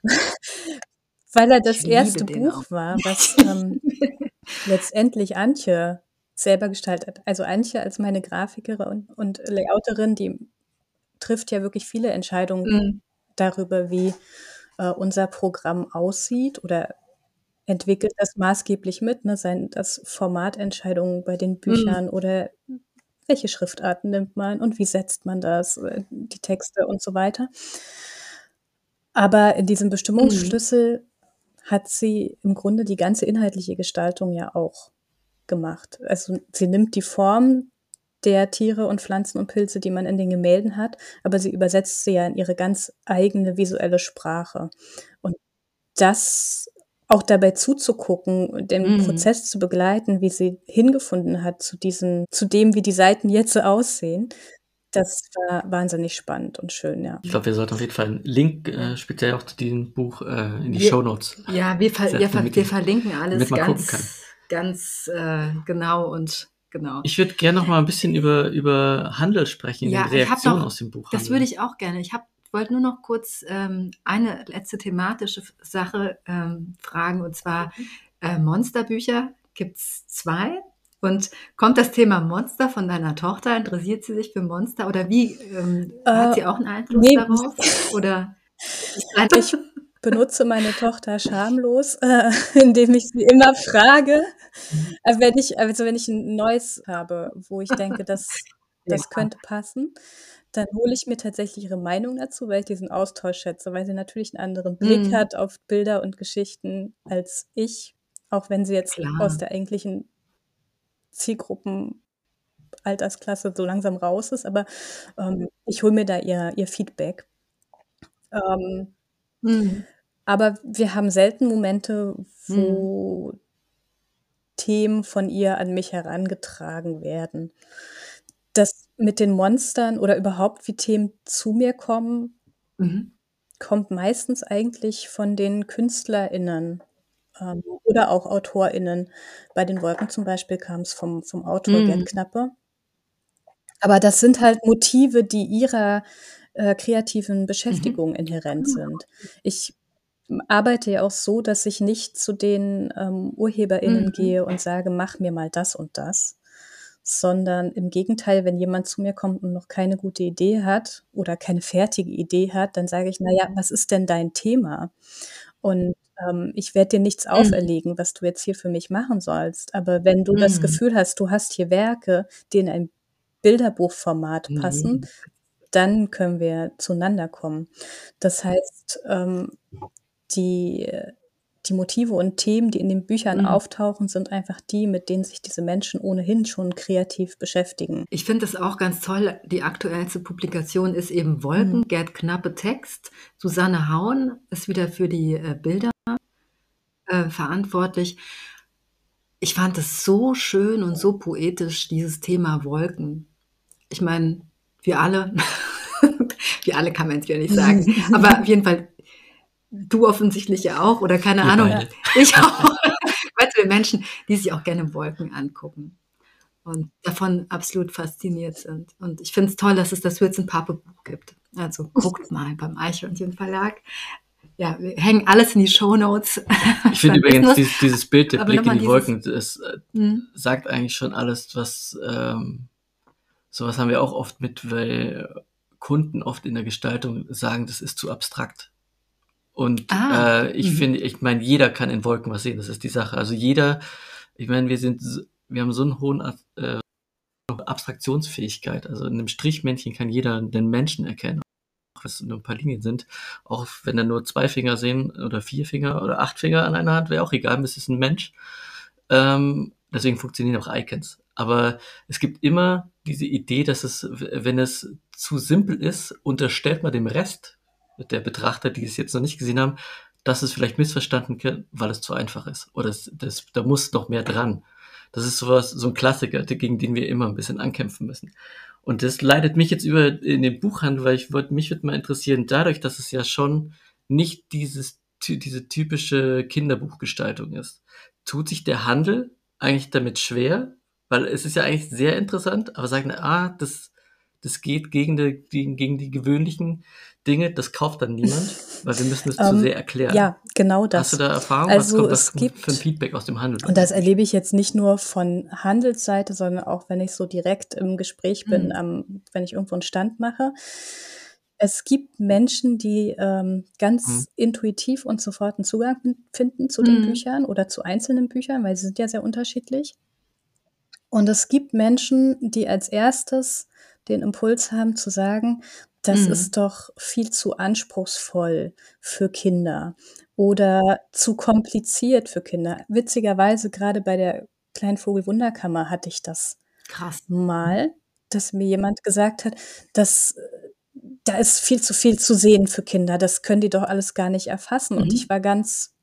weil er Ich das liebe erste den auch. Buch war, was, ähm, letztendlich Antje selber gestaltet hat. Also, Antje als meine Grafikerin und Layouterin, die trifft ja wirklich viele Entscheidungen Mhm. darüber, wie, äh, unser Programm aussieht oder entwickelt das maßgeblich mit, ne? Seien das Formatentscheidungen bei den Mhm. Büchern oder welche Schriftarten nimmt man und wie setzt man das, äh, die Texte und so weiter. Aber in diesem Mhm. Bestimmungsschlüssel hat sie im Grunde die ganze inhaltliche Gestaltung ja auch gemacht. Also, sie nimmt die Form der Tiere und Pflanzen und Pilze, die man in den Gemälden hat, aber sie übersetzt sie ja in ihre ganz eigene visuelle Sprache. Und das auch dabei zuzugucken und den Mhm. Prozess zu begleiten, wie sie hingefunden hat zu diesen zu dem, wie die Seiten jetzt so aussehen, das war wahnsinnig spannend und schön, ja. Ich glaube, wir sollten auf jeden Fall 'n Link, Ja. äh, speziell auch zu diesem Buch, äh, in die Wir Shownotes ja, wir ver wir setzen, ver damit wir die verlinken damit alles man gucken kann. ganz ganz, äh, genau und genau. Ich würde gern noch mal 'n bisschen über über Handel sprechen, in den Ja, ich habe Reaktionen noch aus dem das würde Buchhandel. ich auch gerne. Ich habe wollte nur noch kurz, ähm, eine letzte thematische F Sache, ähm, fragen, und zwar, Mhm. äh, Monsterbücher gibt's zwei. Und kommt das Thema Monster von deiner Tochter? Interessiert sie sich für Monster oder wie, ähm hat Äh, sie auch 'n Einfluss ne, darauf? Oder ist es ein ich benutze meine Tochter schamlos, äh, indem ich sie immer frage, Mhm. äh, wenn ich also, wenn ich 'n neues habe, wo ich denke, das Ja. das könnte passen, dann hole ich mir tatsächlich ihre Meinung dazu, weil ich diesen Austausch schätze, weil sie natürlich 'n anderen Blick Mhm. hat auf Bilder und Geschichten als ich, auch wenn sie jetzt aus Klar. der eigentlichen Zielgruppen Altersklasse so langsam raus ist, aber, ähm, ich hole mir da ihr ihr Feedback. Ähm Mhm. aber wir haben selten Momente, Mhm. wo Themen von ihr an mich herangetragen werden. Das mit den Monstern oder überhaupt, wie Themen zu mir kommen Mhm. kommt meistens eigentlich von den KünstlerInnen, ähm, oder auch AutorInnen. Bei den Wolken zum Beispiel kam's vom vom Autor Gerd Mhm. Knappe. Aber das sind halt Motive, die ihrer, äh, kreativen Mhm. Beschäftigung inhärent Ah, sind. okay. Ich, hm, arbeite ja auch so, dass ich nicht zu den, ähm, UrheberInnen Mhm. gehe und sage: „Mach mir mal das und das“, sondern im Gegenteil, wenn jemand zu mir kommt und noch keine gute Idee hat oder keine fertige Idee hat, dann sage ich: „Na ja, was ist denn dein Thema? Und, ähm, ich werde dir nichts Mhm. auferlegen, was du jetzt hier für mich machen sollst. Aber wenn du das Mhm. Gefühl hast, du hast hier Werke, die in ein Bilderbuchformat passen, Mhm. dann können wir zueinander kommen.“ Das heißt, ähm, die die Motive und Themen, die in den Büchern Mhm. auftauchen, sind einfach die, mit denen sich diese Menschen ohnehin schon kreativ beschäftigen. Ich finde das auch ganz toll. Die aktuellste Publikation ist eben Mhm. „Wolken“, Gerd Knappe Text. Susanne Hauen ist wieder für die, äh, Bilder, äh, verantwortlich. Ich fand es so schön und so poetisch, dieses Thema Wolken. Ich meine, wir alle Wir alle kann man es ja nicht sagen. Aber auf jeden Fall, du offensichtlich ja auch, oder keine Wir Ahnung, beide. ich auch. Weißt du, wir Menschen, die sich auch gerne Wolken angucken und davon absolut fasziniert sind. Und ich finde es toll, dass es das Hürzen-Pape-Buch gibt. Also guckt mal beim Eichhörnchen Verlag. Ja, wir hängen alles in die Shownotes. Ich finde Dann wissen übrigens wir's. dieses, dieses Bild, der Aber Blick in nochmal die dieses, Wolken, das äh, hm, sagt eigentlich schon alles, was ähm, sowas haben wir auch oft mit, weil Kunden oft in der Gestaltung sagen, das ist zu abstrakt. Und ah, äh, ich mhm. finde, ich meine, jeder kann in Wolken was sehen, das ist die Sache. Also jeder, ich meine, wir sind, s- wir haben so einen hohen Ab- äh, Abstraktionsfähigkeit. Also in einem Strichmännchen kann jeder den Menschen erkennen, auch wenn es nur ein paar Linien sind. Auch wenn da nur zwei Finger sehen oder vier Finger oder acht Finger an einer Hand, wäre auch egal, es ist ein Mensch. Ähm, deswegen funktionieren auch Icons. Aber es gibt immer diese Idee, dass es, w- wenn es zu simpel ist, unterstellt man dem Rest der Betrachter, die es jetzt noch nicht gesehen haben, dass es vielleicht missverstanden wird, weil es zu einfach ist. Oder es, das, da muss noch mehr dran. Das ist sowas, so ein Klassiker, der- gegen den wir immer ein bisschen ankämpfen müssen. Und das leitet mich jetzt über in den Buchhandel, weil ich wollte, mich würde mal interessieren, dadurch, dass es ja schon nicht dieses, ty- diese typische Kinderbuchgestaltung ist, tut sich der Handel eigentlich damit schwer, weil es ist ja eigentlich sehr interessant, aber sagen, ah, das, das geht gegen die, gegen, gegen die gewöhnlichen Dinge, das kauft dann niemand, weil wir müssen es zu Ähm, sehr erklären. ja, genau Hast du das. da Erfahrung? Was Also kommt, was es kommt für ein gibt, Feedback aus dem Handel bei und das dir? erlebe ich jetzt nicht nur von Handelsseite, sondern auch, wenn ich so direkt im Gespräch bin, Mhm. am, wenn ich irgendwo einen Stand mache. Es gibt Menschen, die ähm, Hm. ganz intuitiv und sofort einen Zugang fin- finden zu den Mhm. Büchern oder zu einzelnen Büchern, weil sie sind ja sehr unterschiedlich. Und es gibt Menschen, die als erstes den Impuls haben zu sagen, das Mhm. ist doch viel zu anspruchsvoll für Kinder oder zu kompliziert für Kinder. Witzigerweise gerade bei der Kleinvogel-Wunderkammer hatte ich das Krass. mal, dass mir jemand gesagt hat, dass äh, da ist viel zu viel zu sehen für Kinder. Das können die doch alles gar nicht erfassen. Und ich Mhm. war ganz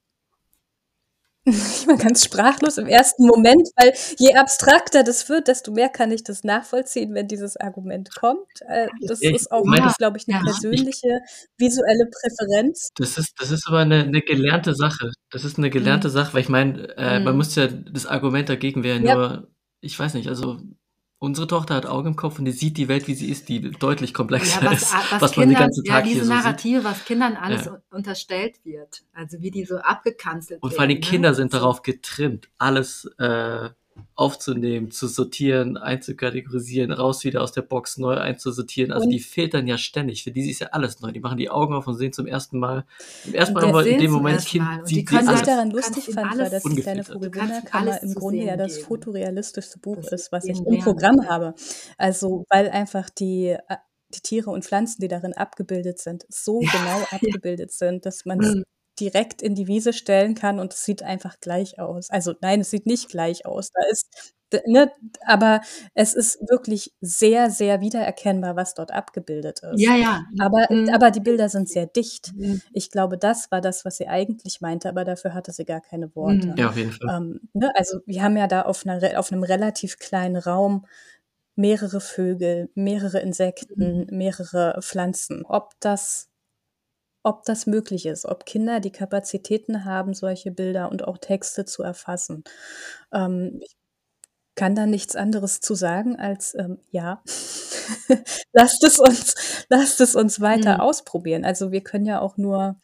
ich war ganz sprachlos im ersten Moment, weil je abstrakter das wird, desto mehr kann ich das nachvollziehen, wenn dieses Argument kommt. Äh, das Ich ist auch, meine, Ja, glaube ich, 'ne ja. ich, ich, persönliche visuelle Präferenz. das ist, das ist aber eine, eine gelernte Sache. Das ist eine gelernte Mhm. Sache, weil ich meine, äh, man Mhm. muss ja, das Argument dagegen wäre Ja, nur, ich weiß nicht, also unsere Tochter hat Augen im Kopf und die sieht die Welt, wie sie ist, die deutlich Ja, komplexer was, ist, a- was was man den Kindern, ganzen ja, Tag hier diese so sieht. Narrative, was Kindern alles Ja. un- unterstellt wird. Also wie die so abgekanzelt Und vor allem werden, ne? Kinder sind So. darauf getrimmt, alles äh, aufzunehmen, zu sortieren, einzukategorisieren, raus wieder aus der Box, neu einzusortieren. Also und die filtern ja ständig. Für die ist ja alles neu. Die machen die Augen auf und sehen zum ersten Mal. Im ersten Mal, der aber in Sehen dem zum Moment, ersten Kind Mal. Und die sieht sie was können ich dann, alles. daran du kannst lustig ihnen fand, war, alles, dass die Ungefiltert. Kleinvogel du kannst ihnen Wunderkammer alles im zu Grunde ja sehen das geben. fotorealistischste Buch Das ist, ist was ich denen im wert. Programm Ja. habe. Also, weil einfach die äh, die Tiere und Pflanzen, die darin abgebildet sind, so genau Ja. abgebildet sind, dass man's Mhm. direkt in die Wiese stellen kann und es sieht einfach gleich aus. Also, nein, es sieht nicht gleich aus. Da ist d ne, aber es ist wirklich sehr, sehr wiedererkennbar, was dort abgebildet ist. Ja, ja. Aber Mhm. aber die Bilder sind sehr dicht. Mhm. Ich glaube, das war das, was sie eigentlich meinte, aber dafür hatte sie gar keine Worte. Mhm. Ja, auf jeden Fall. Ähm, ne, also, wir haben ja da auf 'ner re auf 'nem relativ kleinen Raum mehrere Vögel, mehrere Insekten, Mhm. mehrere Pflanzen. Ob das ob das möglich ist, ob Kinder die Kapazitäten haben, solche Bilder und auch Texte zu erfassen. Ähm, ich kann da nichts anderes zu sagen als, ähm, ja. Lasst es uns lasst es uns weiter Mhm. ausprobieren. Also, wir können ja auch nur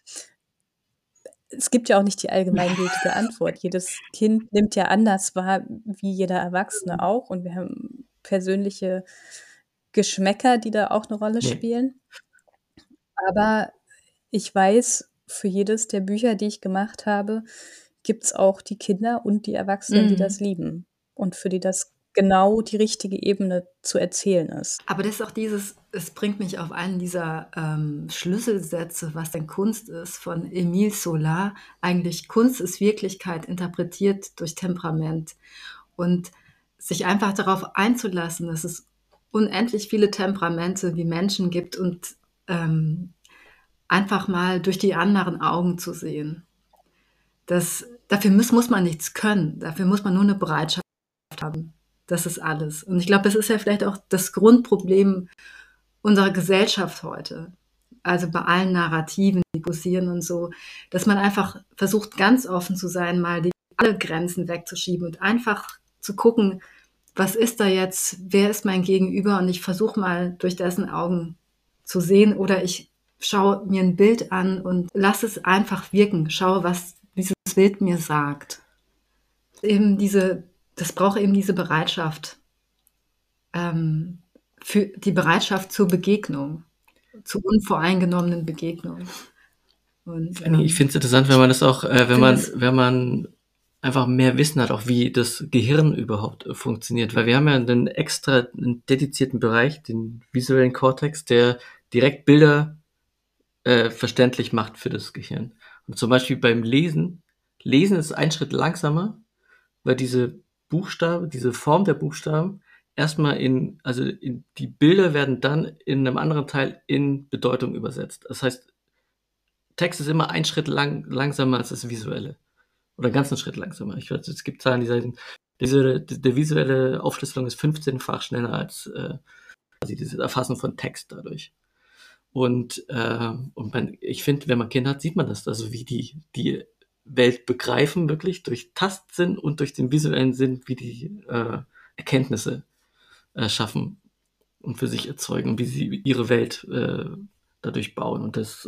es gibt ja auch nicht die allgemeingültige Antwort. Jedes Kind nimmt ja anders wahr, wie jeder Erwachsene auch, und wir haben persönliche Geschmäcker, die da auch 'ne Rolle Nee. spielen. Aber ich weiß, für jedes der Bücher, die ich gemacht habe, gibt's auch die Kinder und die Erwachsenen, die das Mhm. lieben und für die das genau die richtige Ebene zu erzählen ist. Aber das ist auch dieses, es bringt mich auf einen dieser ähm, Schlüsselsätze, was denn Kunst ist, von Émile Zola. Eigentlich Kunst ist Wirklichkeit interpretiert durch Temperament. Und sich einfach darauf einzulassen, dass es unendlich viele Temperamente wie Menschen gibt und ähm, einfach mal durch die anderen Augen zu sehen. Das, dafür muss, muss man nichts können. Dafür muss man nur eine Bereitschaft haben. Das ist alles. Und ich glaube, das ist ja vielleicht auch das Grundproblem unserer Gesellschaft heute, also bei allen Narrativen, die kursieren und so, dass man einfach versucht, ganz offen zu sein, mal die alle Grenzen wegzuschieben und einfach zu gucken, was ist da jetzt, wer ist mein Gegenüber und ich versuche mal durch dessen Augen zu sehen oder ich schaue mir ein Bild an und lasse es einfach wirken, schaue, was dieses Bild mir sagt. Eben diese, das braucht eben diese Bereitschaft, ähm, für die Bereitschaft zur Begegnung, zur unvoreingenommenen Begegnung. Und, Vor allen Dingen, ich ähm, finde es interessant, wenn man das auch, äh, wenn finde man, das- wenn man einfach mehr Wissen hat, auch wie das Gehirn überhaupt äh, funktioniert. Weil wir haben ja einen extra, einen dedizierten Bereich, den visuellen Kortex, der direkt Bilder äh, verständlich macht für das Gehirn. Und zum Beispiel beim Lesen, Lesen ist ein Schritt langsamer, weil diese Buchstaben, diese Form der Buchstaben erstmal in, also in, die Bilder werden dann in einem anderen Teil in Bedeutung übersetzt. Das heißt, Text ist immer ein Schritt lang, langsamer als das Visuelle. Oder einen ganzen Schritt langsamer. Ich weiß, es gibt Zahlen, die sagen, diese, der visuelle Aufschlüsselung ist fünfzehnfach schneller als äh, quasi dieses Erfassen von Text dadurch. Und, äh, und man, ich finde, wenn man Kinder hat, sieht man das, also wie die die Welt begreifen, wirklich durch Tastsinn und durch den visuellen Sinn, wie die äh, Erkenntnisse äh, schaffen und für sich erzeugen und wie sie ihre Welt äh, dadurch bauen. Und das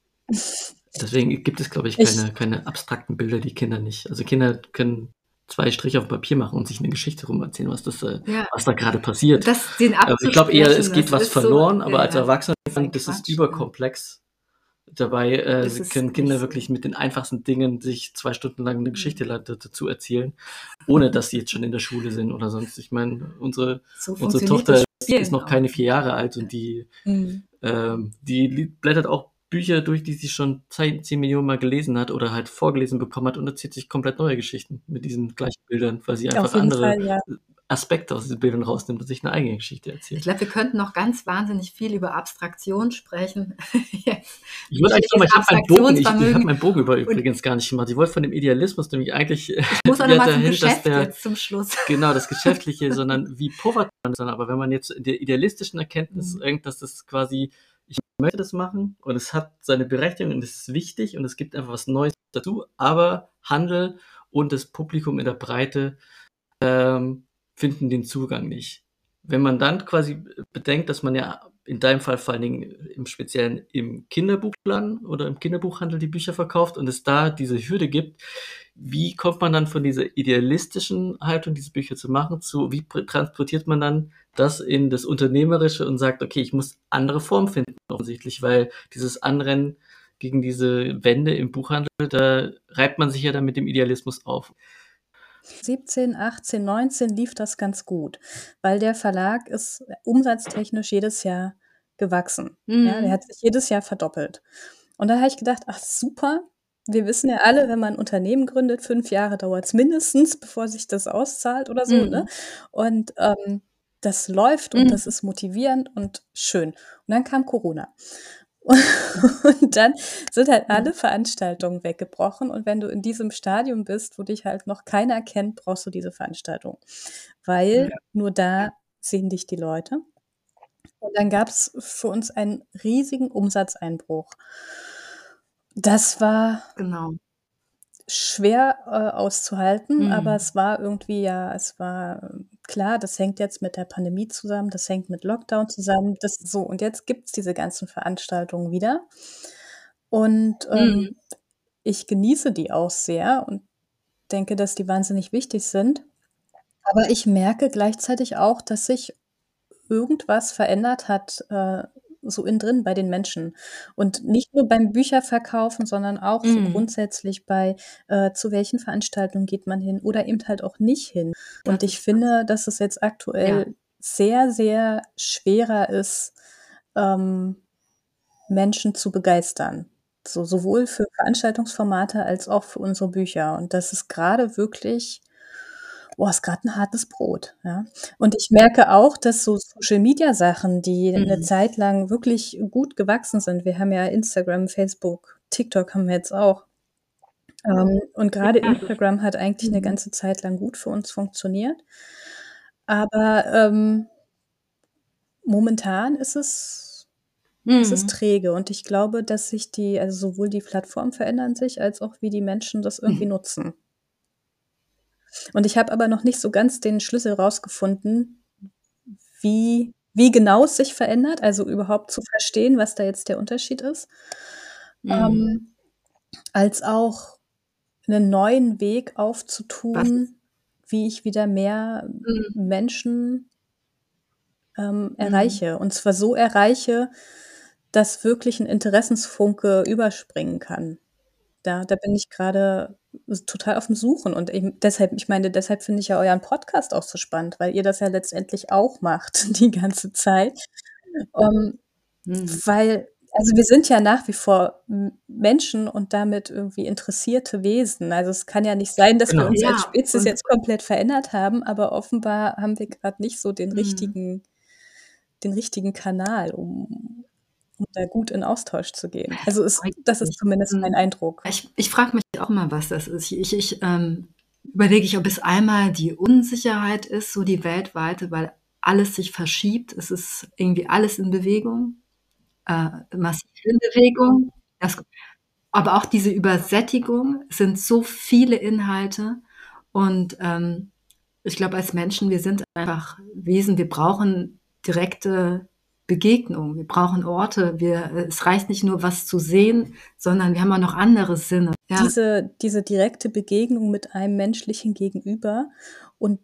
deswegen gibt es, glaube ich, Ich, keine, keine abstrakten Bilder, die Kinder nicht. Also Kinder können zwei Striche auf Papier machen und sich eine Geschichte rum erzählen, was das, äh, ja, was da gerade passiert. das, den Also ich glaube eher, es abzusprechen, geht das was ist so, verloren, aber ja, als ja, Erwachsener, das ist ein das ist Quatsch. Ja. überkomplex. Dabei äh, Das ist können nicht Kinder so. wirklich mit den einfachsten Dingen sich zwei Stunden lang eine Geschichte la- dazu erzählen, ohne dass sie jetzt schon in der Schule sind oder sonst. Ich meine, unsere, So unsere funktioniert Tochter das ist Spielen noch auch keine nicht. vier Jahre alt und die, mm, ähm, die li- blättert auch Bücher durch, die sie schon zehn, zehn Millionen Mal gelesen hat oder halt vorgelesen bekommen hat und erzählt sich komplett neue Geschichten mit diesen gleichen Bildern, weil sie auf einfach jeden andere Fall, ja. Aspekte aus diesen Bildern rausnimmt und sich eine eigene Geschichte Ich erzählt. glaube, wir könnten noch ganz wahnsinnig viel über Abstraktion sprechen. Jetzt Ich wollte eigentlich menschliches nochmal, ich habe meinen Bogen, ich, ich habe Abstraktionsvermögen. meinen Bogen über Und übrigens gar nicht gemacht. Ich wollte von dem Idealismus nämlich eigentlich äh, ich muss auch wieder noch mal zum dahin, dass Geschäft der, jetzt zum Schluss. genau, das Geschäftliche, sondern wie powert man das dann? Aber wenn man jetzt in der idealistischen Erkenntnis Mhm. irgend, dass das quasi, ich möchte das machen und es hat seine Berechtigung und es ist wichtig und es gibt einfach was Neues dazu, aber Handel und das Publikum in der Breite ähm, finden den Zugang nicht. Wenn man dann quasi bedenkt, dass man ja in deinem Fall vor allen Dingen im Speziellen im Kinderbuchladen oder im Kinderbuchhandel die Bücher verkauft und es da diese Hürde gibt, wie kommt man dann von dieser idealistischen Haltung, diese Bücher zu machen, zu wie pr- transportiert man dann das in das Unternehmerische und sagt, okay, ich muss andere Formen finden, offensichtlich, weil dieses Anrennen gegen diese Wände im Buchhandel, da reibt man sich ja dann mit dem Idealismus auf. siebzehn, achtzehn, neunzehn lief das ganz gut, weil der Verlag ist umsatztechnisch jedes Jahr gewachsen. Ja, der Mhm. hat sich jedes Jahr verdoppelt. Und da habe ich gedacht, ach super, wir wissen ja alle, wenn man ein Unternehmen gründet, fünf Jahre dauert es mindestens, bevor sich das auszahlt oder so, ne? Mhm. Und ähm, das läuft und Mhm. das ist motivierend und schön. Und dann kam Corona. Und dann sind halt alle Veranstaltungen weggebrochen. Und wenn du in diesem Stadium bist, wo dich halt noch keiner kennt, brauchst du diese Veranstaltung. Weil Ja. nur da sehen dich die Leute. Und dann gab es für uns einen riesigen Umsatzeinbruch. Das war Genau. schwer äh, auszuhalten, aber Mhm. es war irgendwie ja, es war äh, klar, das hängt jetzt mit der Pandemie zusammen, das hängt mit Lockdown zusammen, das so. Und jetzt gibt's diese ganzen Veranstaltungen wieder. Und Mhm. ähm, ich genieße die auch sehr und denke, dass die wahnsinnig wichtig sind. Aber ich merke gleichzeitig auch, dass sich irgendwas verändert hat, äh, so innen drin bei den Menschen. Und nicht nur beim Bücherverkaufen, sondern auch so Mhm. grundsätzlich bei, äh, zu welchen Veranstaltungen geht man hin oder eben halt auch nicht hin. Und Das ich ist finde, dass es jetzt ja. aktuell sehr, sehr schwerer ist, ähm, Menschen zu begeistern. So sowohl für Veranstaltungsformate als auch für unsere Bücher. Und das ist gerade wirklich boah, ist grad 'n hartes Brot, ja. Und ich merke auch, dass so Social-Media-Sachen, die 'ne Mhm. Zeit lang wirklich gut gewachsen sind, wir haben ja Instagram, Facebook, TikTok haben wir jetzt auch. Ähm, und grade Ja, das Instagram hat eigentlich 'ne mhm. ganze Zeit lang gut für uns funktioniert. Aber, ähm, momentan ist es Es ist Mhm. träge und ich glaube, dass sich die also sowohl die Plattformen verändern sich, als auch wie die Menschen das irgendwie Mhm. nutzen. Und ich habe aber noch nicht so ganz den Schlüssel rausgefunden, wie wie genau es sich verändert, also überhaupt zu verstehen, was da jetzt der Unterschied ist, Mhm. ähm, als auch 'nen neuen Weg Was ist aufzutun, wie ich wieder mehr Mhm. Menschen ähm, Mhm. erreiche. Und zwar so erreiche, dass wirklich 'n Interessensfunke überspringen kann. Da da bin ich grade s total aufm Suchen und eben deshalb ich meine, deshalb finde ich ja euren Podcast auch so spannend, weil ihr das ja letztendlich auch macht die ganze Zeit. Ähm, Mhm. weil also wir sind ja nach wie vor M Menschen und damit irgendwie interessierte Wesen. Also, es kann ja nicht sein, dass wir Genau. uns als Ja, Spezies und jetzt komplett verändert haben, aber offenbar haben wir grad nicht so den Mhm. richtigen den richtigen Kanal, um um da gut in Austausch zu gehen. Also, es das ist Richtig. zumindest mein Mhm. Eindruck. Ich ich frage mich auch immer, was das ist. Ich ich, ähm, überlege ich, ob es einmal die Unsicherheit ist, so die weltweite, weil alles sich verschiebt. Es ist irgendwie alles in Bewegung, äh, massiv in Bewegung. Das aber auch diese Übersättigung, es sind so viele Inhalte und, ähm, ich glaube, als Menschen, wir sind einfach Wesen, wir brauchen direkte Begegnung. Wir brauchen Orte. Wir äh, es reicht nicht nur, was zu sehen, sondern wir haben auch noch andere Sinne. Ja. Diese diese direkte Begegnung mit einem menschlichen Gegenüber und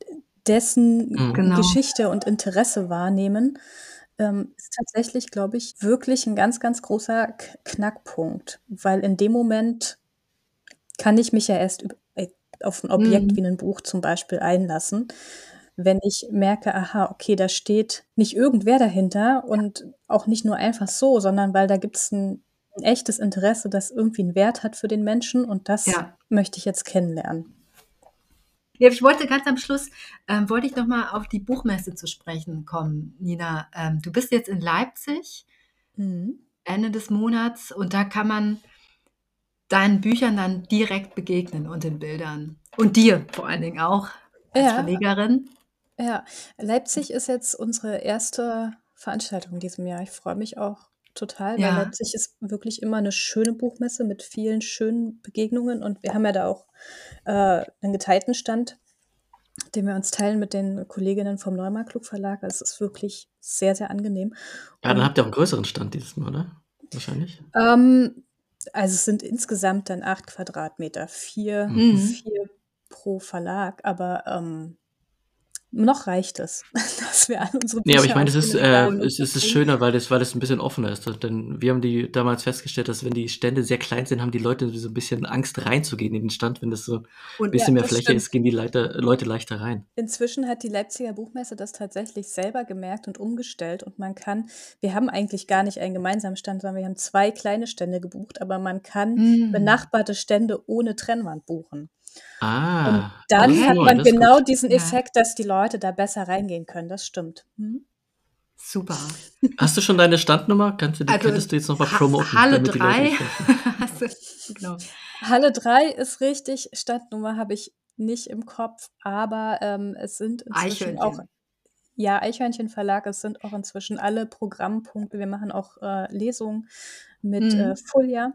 dessen Mhm. Genau. Geschichte und Interesse wahrnehmen, ähm, ist tatsächlich, glaube ich, wirklich 'n ganz, ganz großer K Knackpunkt, weil in dem Moment kann ich mich ja erst üb äh, auf 'n Objekt Mhm. wie 'nen Buch zum Beispiel einlassen, wenn ich merke: „Aha, okay, da steht nicht irgendwer dahinter Ja. und auch nicht nur einfach so, sondern weil da gibt's 'n 'n echtes Interesse, das irgendwie 'n Wert hat für den Menschen und das Ja. möchte ich jetzt kennenlernen.“ Ja, ich wollte ganz am Schluss ähm, wollte ich noch mal auf die Buchmesse zu sprechen kommen, Nina. Ähm, du bist jetzt in Leipzig Mhm. Ende des Monats und da kann man deinen Büchern dann direkt begegnen und den Bildern. Und dir vor allen Dingen auch als Ja. Verlegerin. Ja. Leipzig ist jetzt unsere erste Veranstaltung in diesem Jahr. Ich freue mich auch total, weil Ja. Leipzig ist wirklich immer 'ne schöne Buchmesse mit vielen schönen Begegnungen und wir haben ja da auch, äh, 'nen geteilten Stand, den wir uns teilen mit den Kolleginnen vom Neumarkt Verlag. Es ist wirklich sehr, sehr angenehm Ja, dann und habt ihr auch 'n größeren Stand dieses Mal, oder? Wahrscheinlich? Ähm, also es sind insgesamt dann acht Quadratmeter, vier Mhm. Mhm. vier pro Verlag, aber, ähm, noch reicht es, dass wir all unsere Ne, aber ich Bücher meine, auf es den ist äh, Regalen es ist es unterbringen. schöner, weil das weil das 'n bisschen offener ist. Denn wir haben die damals festgestellt, dass wenn die Stände sehr klein sind, haben die Leute so 'n bisschen Angst, reinzugehen in den Stand. Wenn das so Und Ja, bisschen mehr das Fläche stimmt. ist, gehen die Leiter Leute leichter rein. Inzwischen hat die Leipziger Buchmesse das tatsächlich selber gemerkt und umgestellt und man kann wir haben eigentlich gar nicht einen gemeinsamen Stand, sondern wir haben zwei kleine Stände gebucht, aber man kann Mhm. benachbarte Stände ohne Trennwand buchen. Und Ah, das dann ist Okay. hat neu, man das ist genau gut. diesen Ja. Effekt, dass die Leute da besser reingehen können. Das stimmt. Mhm. Super. Hast du schon deine Standnummer? Kannst du die Also, könntest du jetzt noch mal Ha promoten, Halle damit die Leute drei dich finden? hast du genau. Halle drei ist richtig, Standnummer habe ich nicht im Kopf, aber, ähm, es sind inzwischen auch Eichhörnchen. ja, Eichhörnchen Verlag, es sind auch inzwischen alle Programmpunkte wir machen auch, äh, Lesungen mit, äh, Mhm. Fulja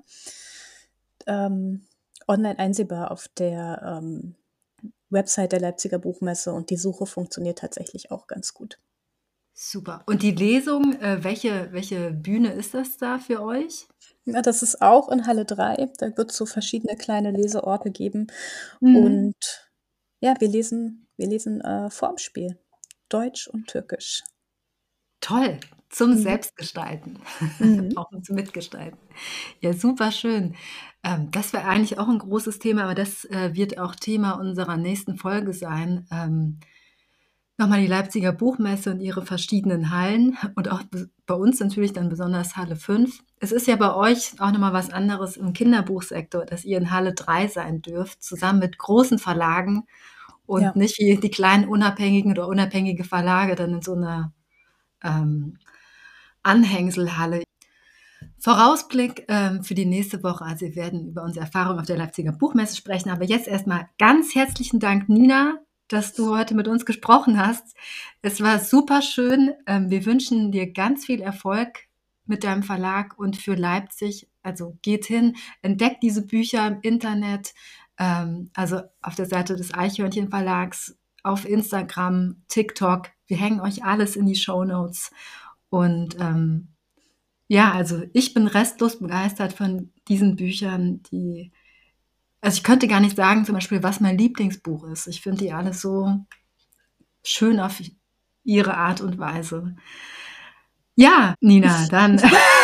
ähm, online einsehbar auf der, ähm, Website der Leipziger Buchmesse und die Suche funktioniert tatsächlich auch ganz gut. Super. Und die Lesung, äh, welche welche Bühne ist das da für euch? Ja, das ist auch in Halle drei. Da wird's so verschiedene kleine Leseorte geben Mhm. und ja, wir lesen wir lesen, äh, vorm Spiel, Deutsch und Türkisch. Toll, zum Mhm. Selbstgestalten, Mhm. auch zum Mitgestalten. Ja, superschön. Ähm, das wäre eigentlich auch 'n großes Thema, aber das, äh, wird auch Thema unserer nächsten Folge sein. Ähm, noch mal die Leipziger Buchmesse und ihre verschiedenen Hallen und auch b bei uns natürlich dann besonders Halle fünf. Es ist ja bei euch auch noch mal was anderes im Kinderbuchsektor, dass ihr in Halle drei sein dürft, zusammen mit großen Verlagen und Ja. nicht wie die kleinen unabhängigen oder unabhängige Verlage dann in so 'ner, ähm, Anhängselhalle. Vorausblick, ähm, für die nächste Woche. Also, wir werden über unsere Erfahrungen auf der Leipziger Buchmesse sprechen, aber jetzt erst mal ganz herzlichen Dank, Nina, dass du heute mit uns gesprochen hast. Es war superschön. Ähm, wir wünschen dir ganz viel Erfolg mit deinem Verlag und für Leipzig. Also geht hin, entdeckt diese Bücher im Internet, ähm, also auf der Seite des Eichhörnchen Verlags, auf Instagram, TikTok. Wir hängen euch alles in die Shownotes. Und ähm, ja, also ich bin restlos begeistert von diesen Büchern, die, also ich könnte gar nicht sagen, zum Beispiel, was mein Lieblingsbuch ist. Ich finde die alle so schön auf ihre Art und Weise. Ja, Nina, dann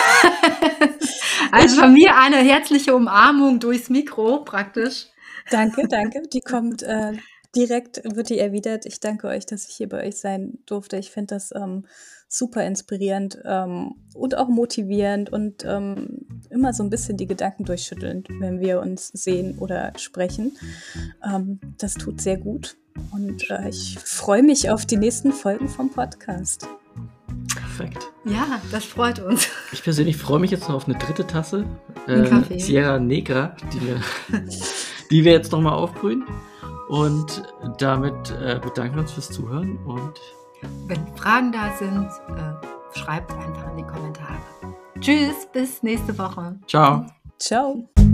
also von mir eine herzliche Umarmung durchs Mikro praktisch. Danke, danke. Die kommt äh, direkt, wird die erwidert. Ich danke euch, dass ich hier bei euch sein durfte. Ich finde das ähm, super inspirierend ähm, und auch motivierend und ähm, immer so ein bisschen die Gedanken durchschüttelnd, wenn wir uns sehen oder sprechen. Ähm, das tut sehr gut und äh, ich freue mich auf die nächsten Folgen vom Podcast. Perfekt. Ja, das freut uns. Ich persönlich freue mich jetzt noch auf eine dritte Tasse. Ein Äh, Kaffee. Sierra Negra, die wir, die wir jetzt nochmal aufbrühen. Und damit äh, bedanken wir uns fürs Zuhören und Wenn Fragen da sind, äh, schreibt einfach in die Kommentare. Tschüss, bis nächste Woche. ciao. Ciao.